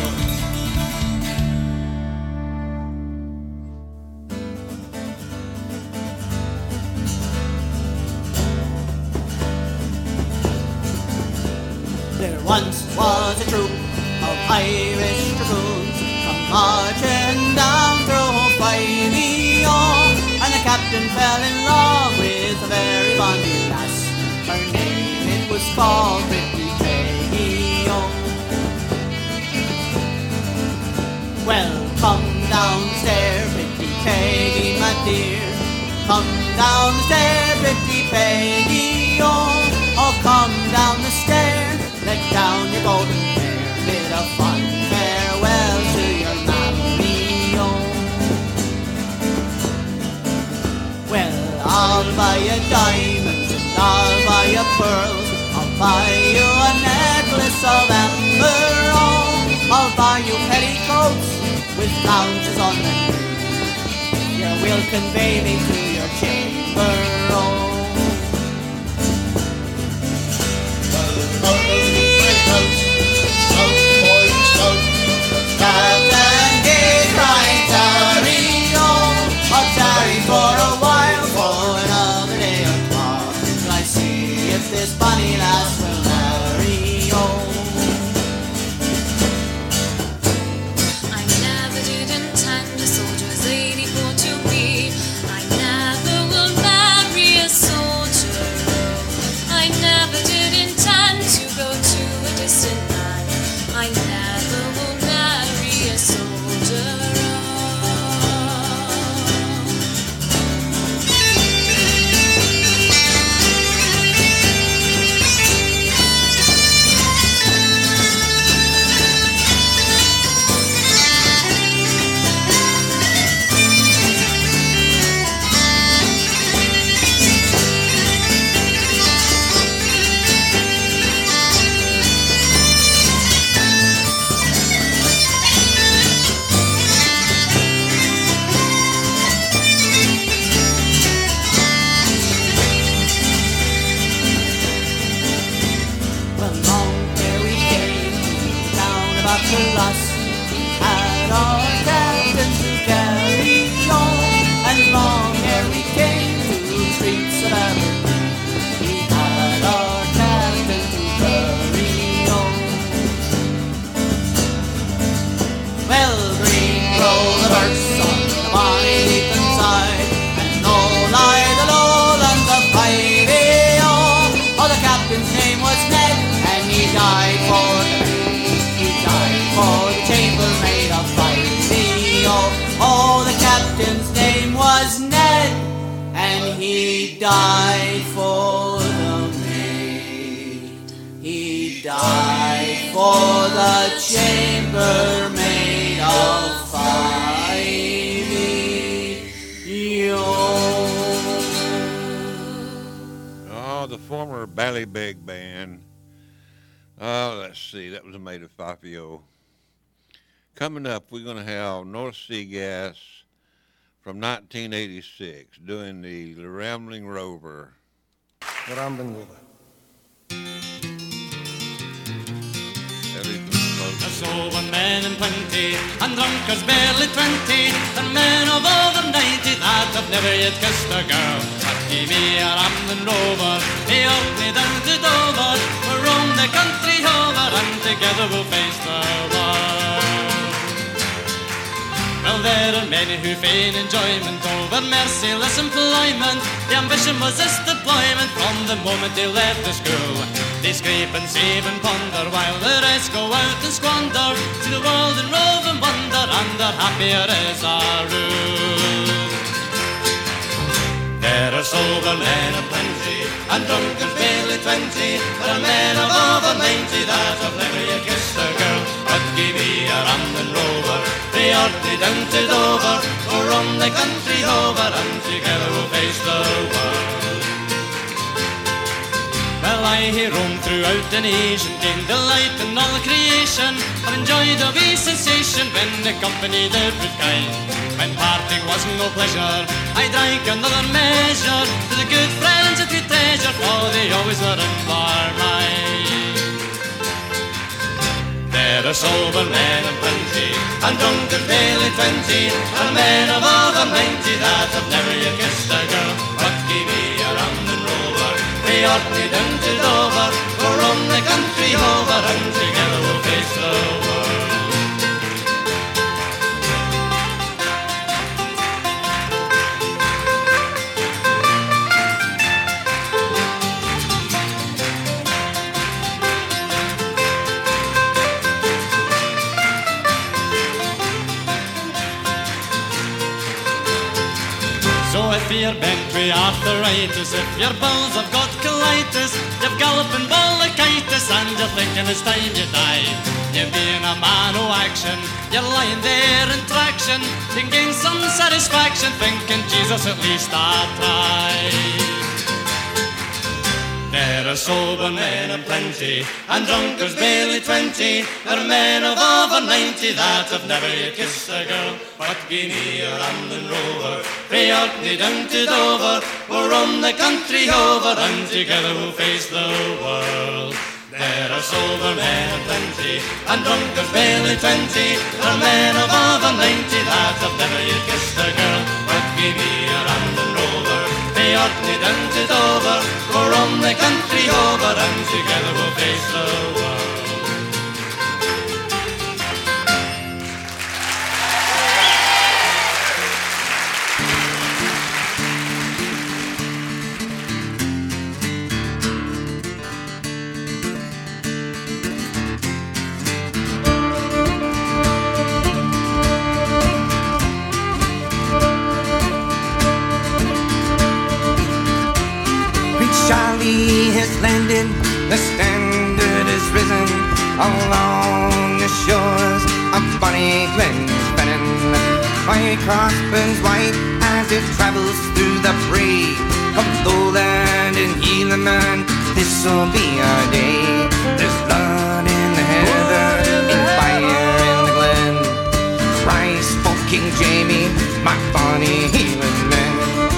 S14: There once was a troop of Irish dragoons come marching down through Five-E-On, and the captain fell in love with a very bonny lass. Her name it was called Pretty Peggy-O. Well, come down the stair, Pretty Peggy, my dear. Come down the stair, Pretty Peggy-O. Oh, come down the stair, let down your golden hair. Bid a fond farewell to your mammy-o. Well, I'll buy you diamonds and I'll buy you pearls. I'll buy you a necklace of amber-o. I'll buy you petticoats with flounces on them. You will convey me to your chamber-o. Captain Gay crying, tarry-o. I'll tarry for a while, for another day or more, till I see if this bonny lass will marry-o.
S15: I never did in time, just
S14: nurse on the bonny Leitrim side, and no lie the lowlands of Pivey-O. Oh, the captain's name was Ned, and he died for the chambermaid of Pivey-O. Oh, the captain's name was Ned, and he died for the maid. He died for the chambermaid of Pivey-O.
S2: Oh, the former Ballybeg Band. Oh, let's see. That was made of Fifey-O. Coming up, we're going to have North Sea Gas from 1986 doing the Rambling Rover.
S15: The Rambling Rover.
S16: A sober man and plenty, and drunkards barely 20, and men of over 90 that have never yet kissed a girl. But give me a rambling rover, he helped me down to Dover. We'll roam the country over, and together we'll face the world. Well, there are many who feign enjoyment over merciless employment. The ambition was this deployment from the moment they left the school. They scrape and save and ponder while the rest go out and squander. See the world and rove and wonder, and they're happier as a rule. There are sober men of plenty, and drunkards barely 20. There are men of over 90 that have never yet kissed a girl. But give me a rambling rover, they Orkney down to Dover, or on the country over, and together we'll face the world. Well, I hear roam throughout the nation, gained delight in all creation. I've enjoyed a wee sensation when accompanied with kind. When parting was no pleasure, I drank another measure to the good friends that we treasure, for they always were in our mind. There are sober men and plenty, and drunkards barely 20, and men of over 90 that have never yet kissed a girl. But give me a rambling rover, we Orkney down to Dover, or on the country over, and together we'll face the world. So if you're bent with arthritis, if your bowels have got colitis, you've galloping bronchitis, and you're thinking it's time you die, you're being a man of action, you're lying there in traction, you can gain some satisfaction, thinking, Jesus, at least I tried. There are sober men and plenty, and drunkards barely 20. There are men of over 90 that have never yet kissed a girl. But give me a rambling rover, frae Orkney down to Dover, we're on the country over, and together we'll face the world. There are sober men and plenty, and drunkards barely 20. There are men of over 90 that have never yet kissed a girl. But give me a rambling rover, frae Orkney down to Dover, we're on the country over, and together we'll face the world.
S17: Charlie has landed, the standard is risen along the shores of Bonnie Glenfinnan. My cross burns white as it travels through the fray of Lowland and Helaman. This'll be our day. There's blood in the heather, in fire in the glen. Rise for King Jamie, my Bonnie Helaman.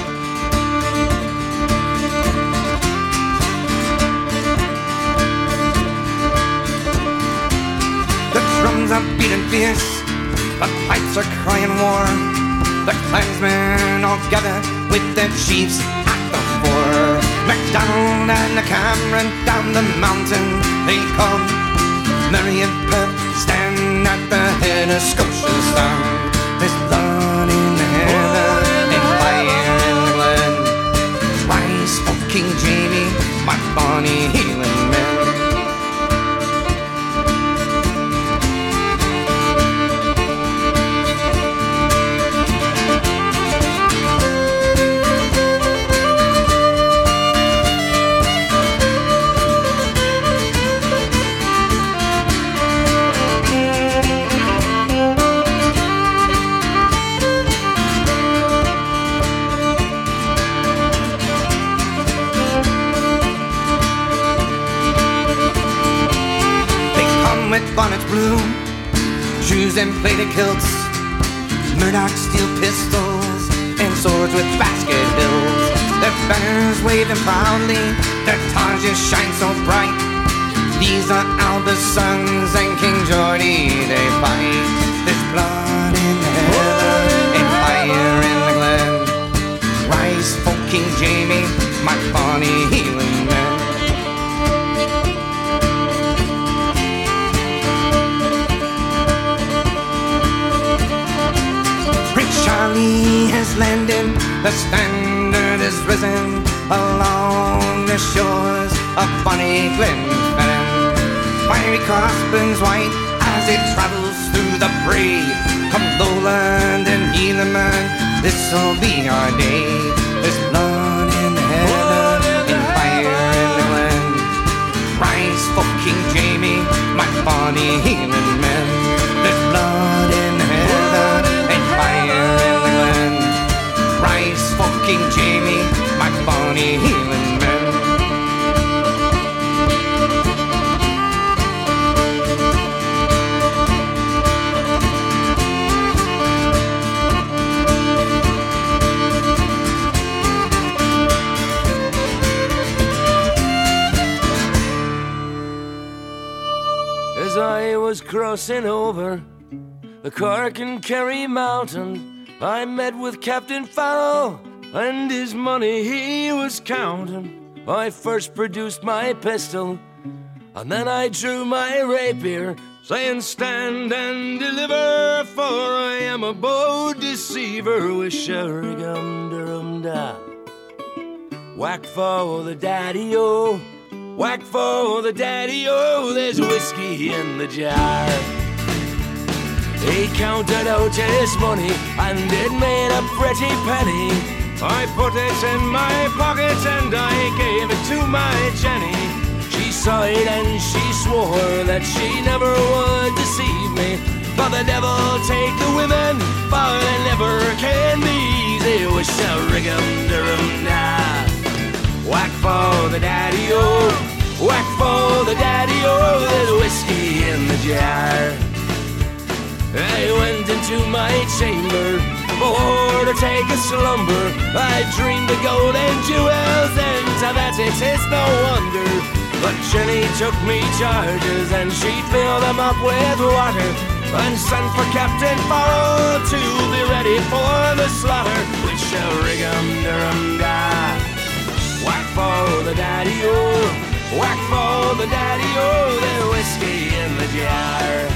S17: Drums are beating fierce, the pipes are crying war. The clansmen all gather with their chiefs at the fore. MacDonald and the Cameron down the mountain they come. Mary and Perth stand at the head of Scotia's town. There's blood in the heather and fire in the glen. Rise for King Jamie, my bonny Hieland men. Bonnets blue, shoes and plaited kilts, Murdoch steel pistols, and swords with basket hilts. Their banners waving proudly, their targes shine so bright. These are Alba's sons and King Geordie they fight. There's blood in the heather and fire in the glen. Rise for King Jamie, my bonny Hieland men. Charlie has landed, the standard is risen along the shores of bonny Glenfinnan. Fiery crossbones white as it travels through the Bray. Come Lowland and Hieland, this'll be our day. There's blood in the heather and fire in the glen. Rise for King Jamie, my bonny Hieland men. There's blood in the heather and fire in the glen. Rise for King Jamie, my bonny Hieland men.
S18: As I was crossing over the Cork and Kerry mountain, I met with Captain Farrell and his money he was counting. I first produced my pistol and then I drew my rapier, saying stand and deliver, for I am a bold deceiver with Sherigum-Durham-Da. Whack for the daddy-o, whack for the daddy-o, there's whiskey in the jar. He counted out his money and it made a pretty penny. I put it in my pocket and I gave it to my Jenny. She sighed and she swore that she never would deceive me. For the devil take the women, for they never can be easy with Sherigum-Durham-Da. Whack for the daddy-o, whack for the daddy-o, there's whiskey in the jar. I went into my chamber for to take a slumber. I dreamed of gold and jewels, and to that it is no wonder. But Jenny took me charges, and she'd fill them up with water, and sent for Captain Farrell to be ready for the slaughter with Sherigum-Durham-Da. Whack for the daddy-o, whack for the daddy-o, there's whiskey in the jar.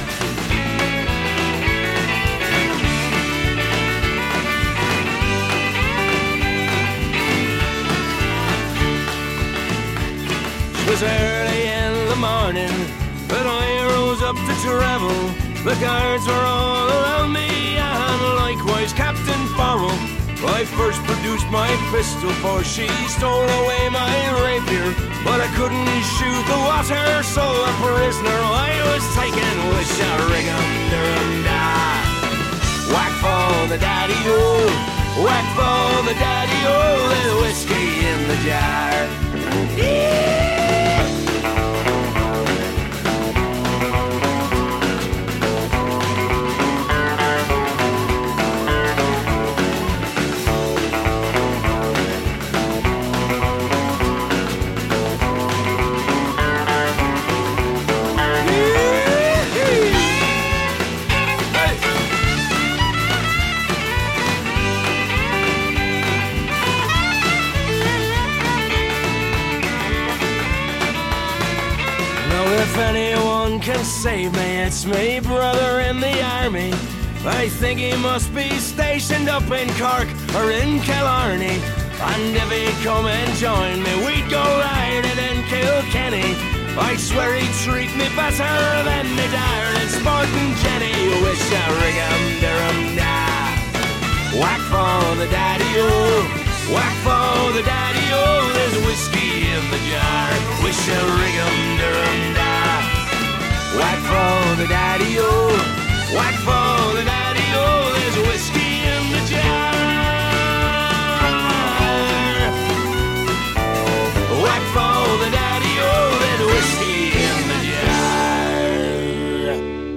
S18: It was early in the morning that I rose up to travel. The guards were all around me, and likewise Captain Farrell. I first produced my pistol, for she stole away my rapier, but I couldn't shoot the water, so a prisoner I was taken with Sherigum-Durham-Da. Whack for the daddy-o, whack for the daddy-o, there's whiskey in the jar. Yeah! If anyone can save me, it's me brother in the army. I think he must be stationed up in Cork or in Killarney. And if he'd come and join me, we'd go riding in Kilkenny. I swear he'd treat me better than me darling sporting Jenny. Wish a rig-em, da. Whack for the daddy-o, whack for the daddy-o. There's whiskey in the jar. Wish a rig-em, da. Whack for the daddy-o, whack for the daddy-o. There's whiskey in the jar. Whack for the daddy-o, there's whiskey in the jar.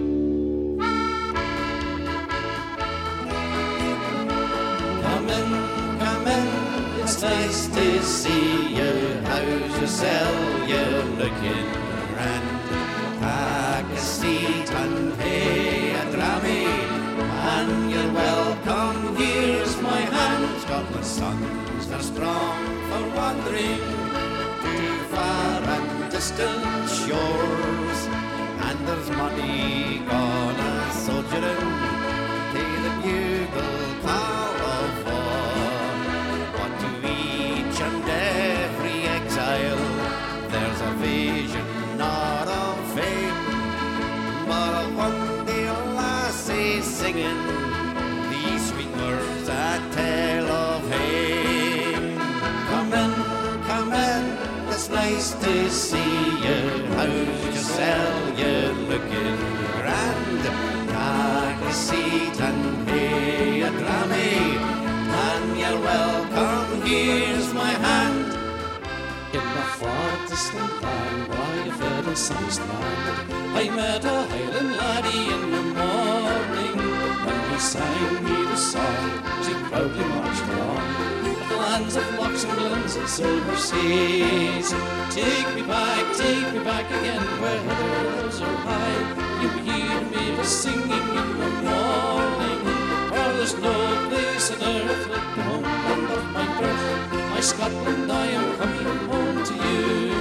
S16: Come in, it's nice to see you. How's yourself? You're looking grand. Take a seat and pay a drammy, and you're welcome. Here's my hand. Scotland's sons are strong for wandering to far and distant shores, and there's money gone a soldiering to the bugle call of war. But to each and every exile there's a vision not of fame, but of one dear lassie singing these sweet words that tell of him. Come in, it's nice to see you. How's yourself? You're looking grand. Take a seat and pay a drammy, and you're welcome. Here's my hand. In the far distant land, by a very sunny strand, I met a Highland laddie in the morning, and he sang me the song as he proudly marched along. The lands of locks and glens and silver seas, take me back again where the hills are high. You'll hear me singing in the morning, for there's no place on earth like the homeland of my birth. My Scotland, I am coming home to you.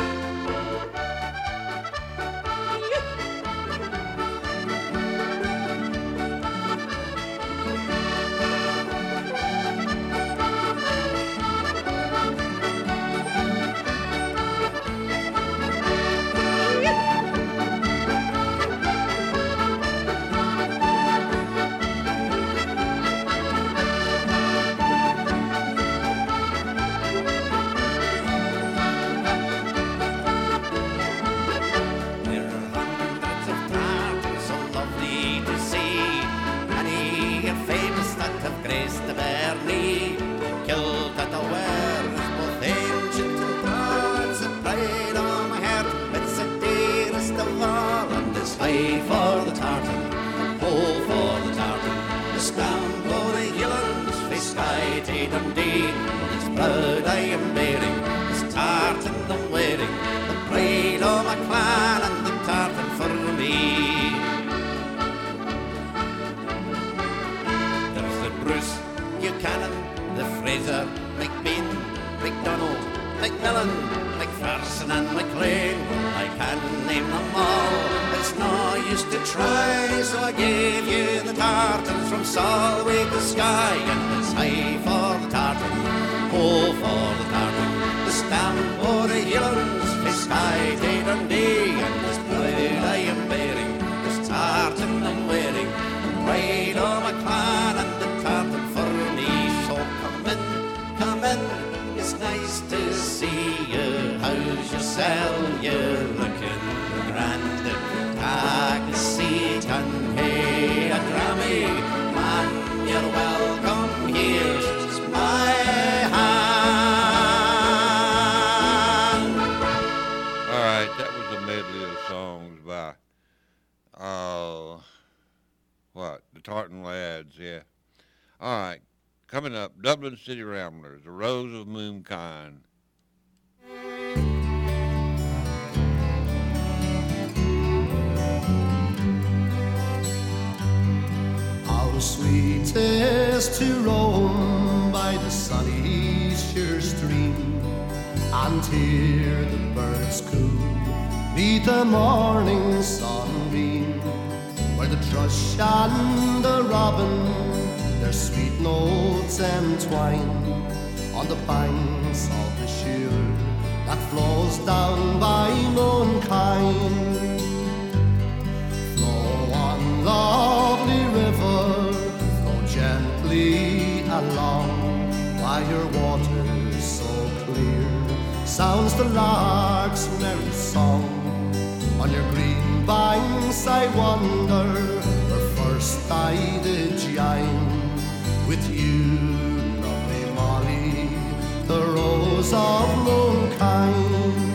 S2: Dublin City Ramblers, The Rose of Moonkind.
S9: How sweet 'tis to roam by the sunny sheer stream, and hear the birds coo 'neath the morning sunbeam, where by the thrush and the robin, their sweet notes entwine on the banks of the Sheer that flows down by Moonkind. Flow on, lovely river, flow gently along by your waters so clear. Sounds the lark's merry song. On your green banks I wander, where first I did join with you, lovely Molly, the rose of Moonkind.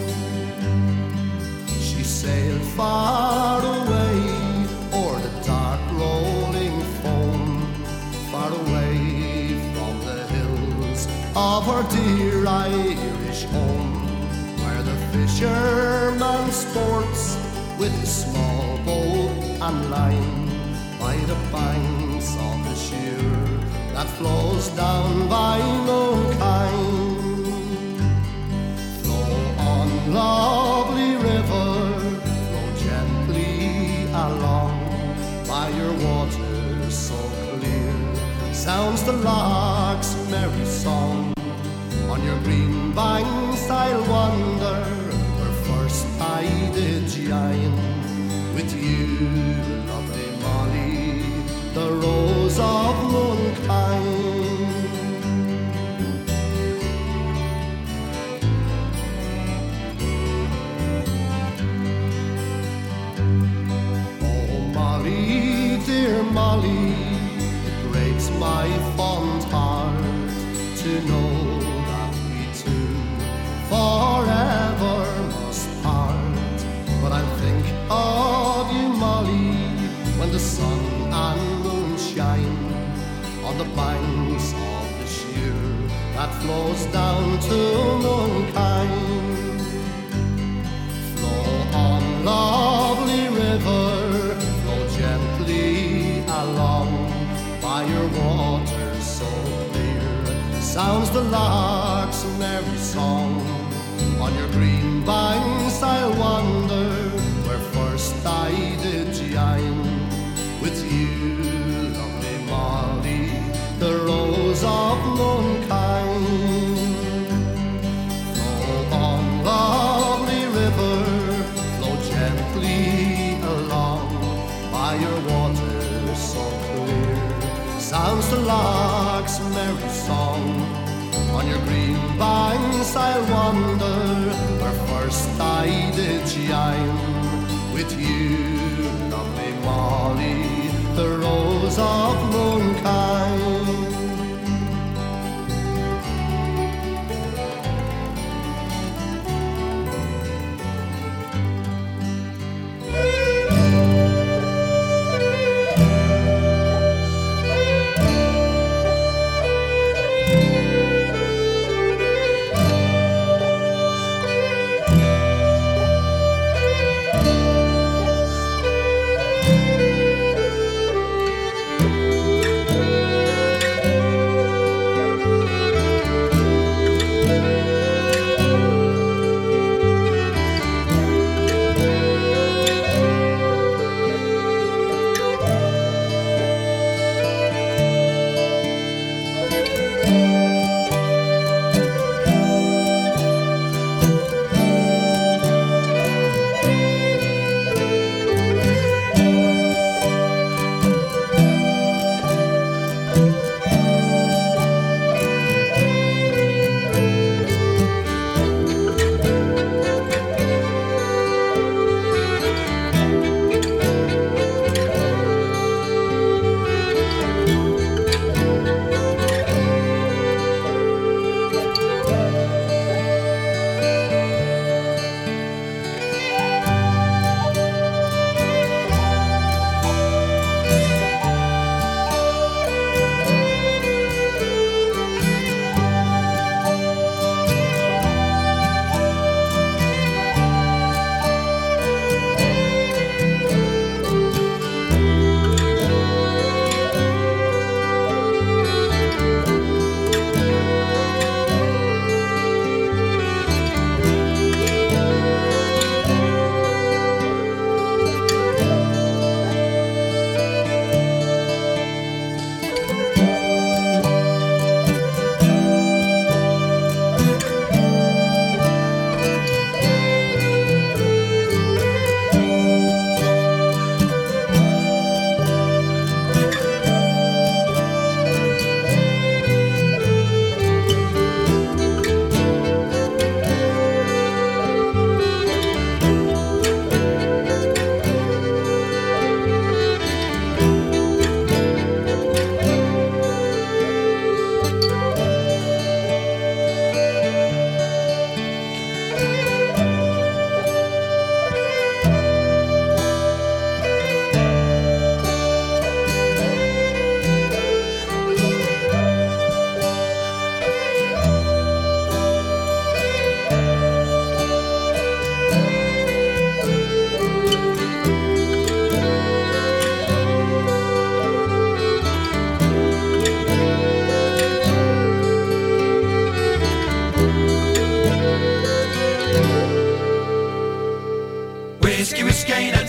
S9: She sailed far away o'er the dark rolling foam, far away from the hills of her dear Irish home, where the fisherman sports with his small boat and line by the banks of the Sheer that flows down by Moonkind. Flow on, lovely river, flow gently along by your waters so clear. Sounds the lark's merry song. On your green banks I'll wander, where first I did join with you, lovely Molly, the rose of Moonkind. Oh Molly, dear Molly, it breaks my fond heart to know forever must part. But I'll think of you, Molly, when the sun and moon shine on the banks of the Sheer that flows down to Moonkind. Flow on, lovely river, flow gently along by your waters so clear. Sounds the lark's merry song. On your green banks I'll wander, where first I did join with you, lovely Molly, the rose of Moonkind. Flow on, lovely river, flow gently along by your waters so clear. Sounds the lark's merry song. On your green banks I'll wander, where first I did join with you, lovely Molly, the rose of Moonkind.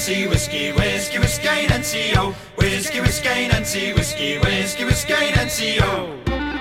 S16: Nancy, whiskey, whiskey, whiskey, Nancy, oh. Whiskey, whiskey, Nancy, whiskey, whiskey, whiskey, Nancy, oh.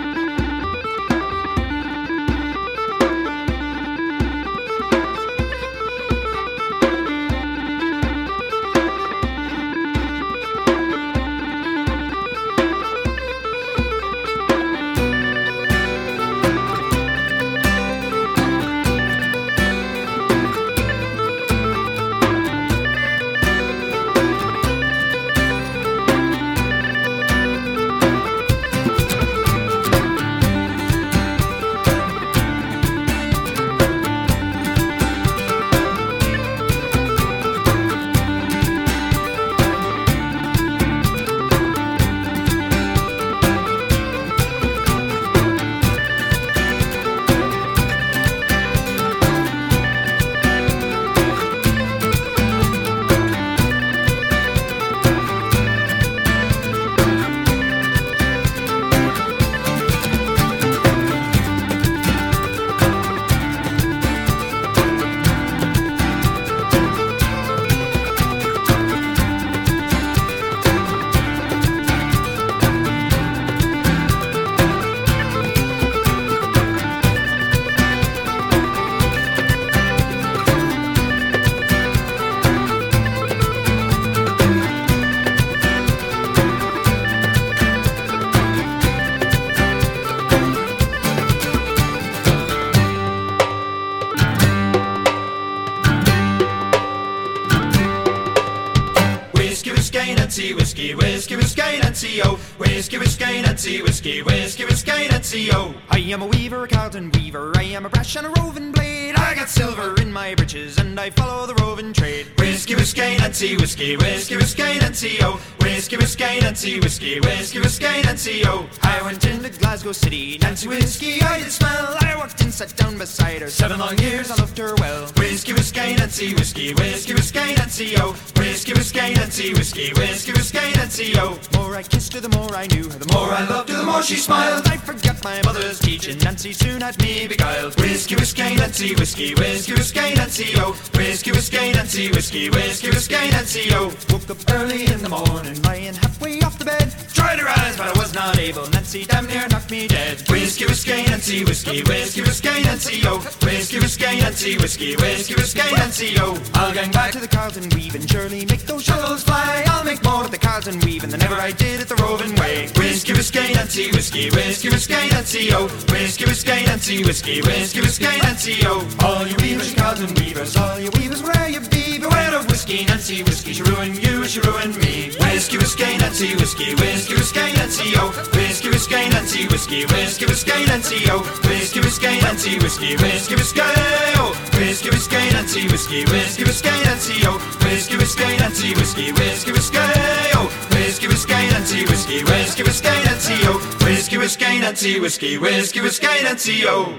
S16: Nancy, whiskey, whiskey, whiskey, Nancy, oh. Whiskey, whiskey, Nancy, whiskey, whiskey, whiskey, Nancy, oh. I am a weaver, a Carlton weaver, I am a brash and a roving blade. I got silver in my breeches and I follow the roving trade. Whiskey, whiskey, Nancy, whiskey, whiskey, whiskey, Nancy, oh. Whiskey, whiskey, Nancy, whiskey, whiskey, whiskey, Nancy, oh. I went into Glasgow City, Nancy whiskey I did smell. I walked in, sat down beside her, 7 long years I loved her well. Whiskey, whiskey, Nancy, whiskey, whiskey, whiskey, Nancy, oh. Whiskey, whiskey, Nancy, whiskey, whiskey, whiskey, Nancy, oh. The more I kissed her, the more I knew her, the more I loved her, the more she smiled. I forgot my mother's teaching, Nancy soon had me beguiled. Whiskey, whiskey, Nancy, whiskey, whiskey, whiskey, Nancy, oh. Whiskey, whiskey, Nancy, whiskey, whiskey, whiskey, Nancy, oh. Woke up early in the morning, lying halfway off the bed. Tried to rise, but I was not able. Nancy damn near knocked me dead. Whiskey, whiskey, Nancy, whiskey, whiskey, whiskey, Nancy, oh. Whiskey, whiskey, Nancy, whiskey, whiskey, whiskey, Nancy, oh. I'll gang back to the Carlton Weave and surely make those shuttles fly. I'll make more at the Carlton Weave than ever I did at the roving way. Whiskey, whiskey, Nancy, whiskey, whiskey, whiskey, Nancy, oh. Whiskey, whiskey, Nancy, whiskey, whiskey, whiskey, Nancy, oh. All you weavers, Carlton weavers, all you weavers, where you be? Beware of whiskey, Nancy, whiskey, she ruin you, she ruin me. Whiskey, whiskey, Nancy, whiskey, whiskey, whiskey, Nancy, oh. Whiskey, whiskey, Nancy, whiskey, whiskey, whiskey, Nancy, oh. Whiskey, whiskey, Nancy, whiskey, whiskey, whiskey, oh. Whiskey, whiskey, Nancy, whiskey, whiskey, whiskey, Nancy, oh. Whiskey, whiskey, Nancy, whiskey, whiskey, whiskey, oh. Whiskey, whiskey, Nancy, whiskey, whiskey, whiskey, Nancy, oh. Whiskey, whiskey, Nancy, whiskey, whiskey, whiskey, Nancy, oh.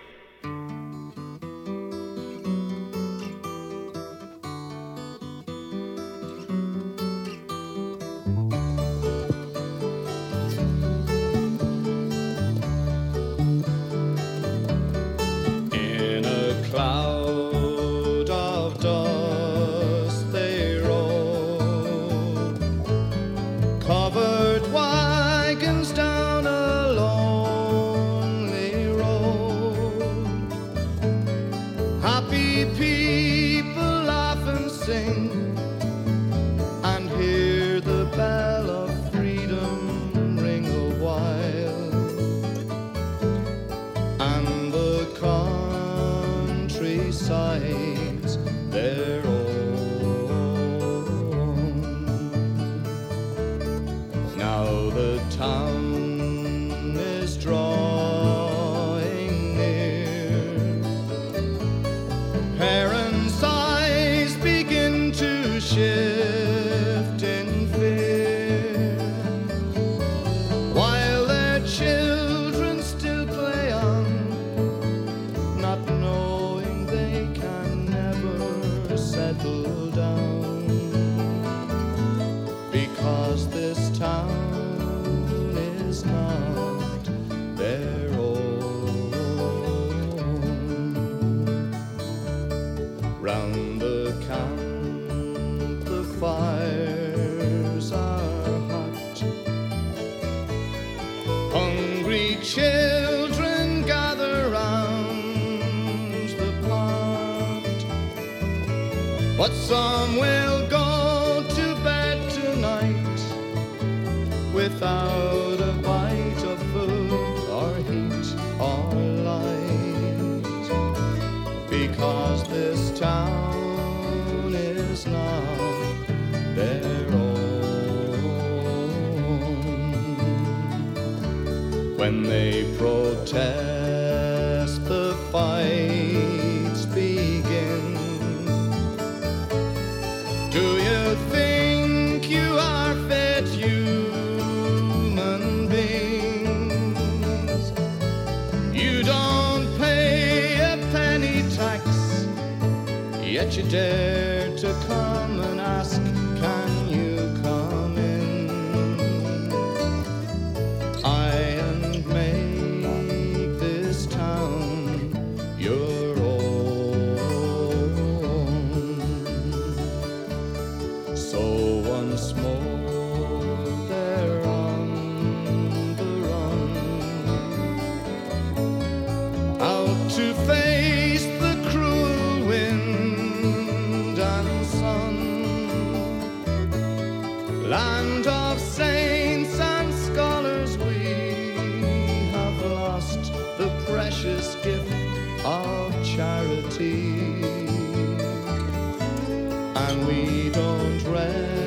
S13: Cloud of dust they roll, covered wagons down a lonely road. children gather round the pot, but some will go to bed tonight without a bite of food or heat or light, because this town is not their own. When they protest, the fights begin. Do you think you are fit human beings? You don't pay a penny tax, yet you dare to come and ask, can you come in? And make this town your own. So once more they're on the run, out to face the cruel wind and sun. Land of saints and scholars, we have lost the precious gift of charity, and we don't rest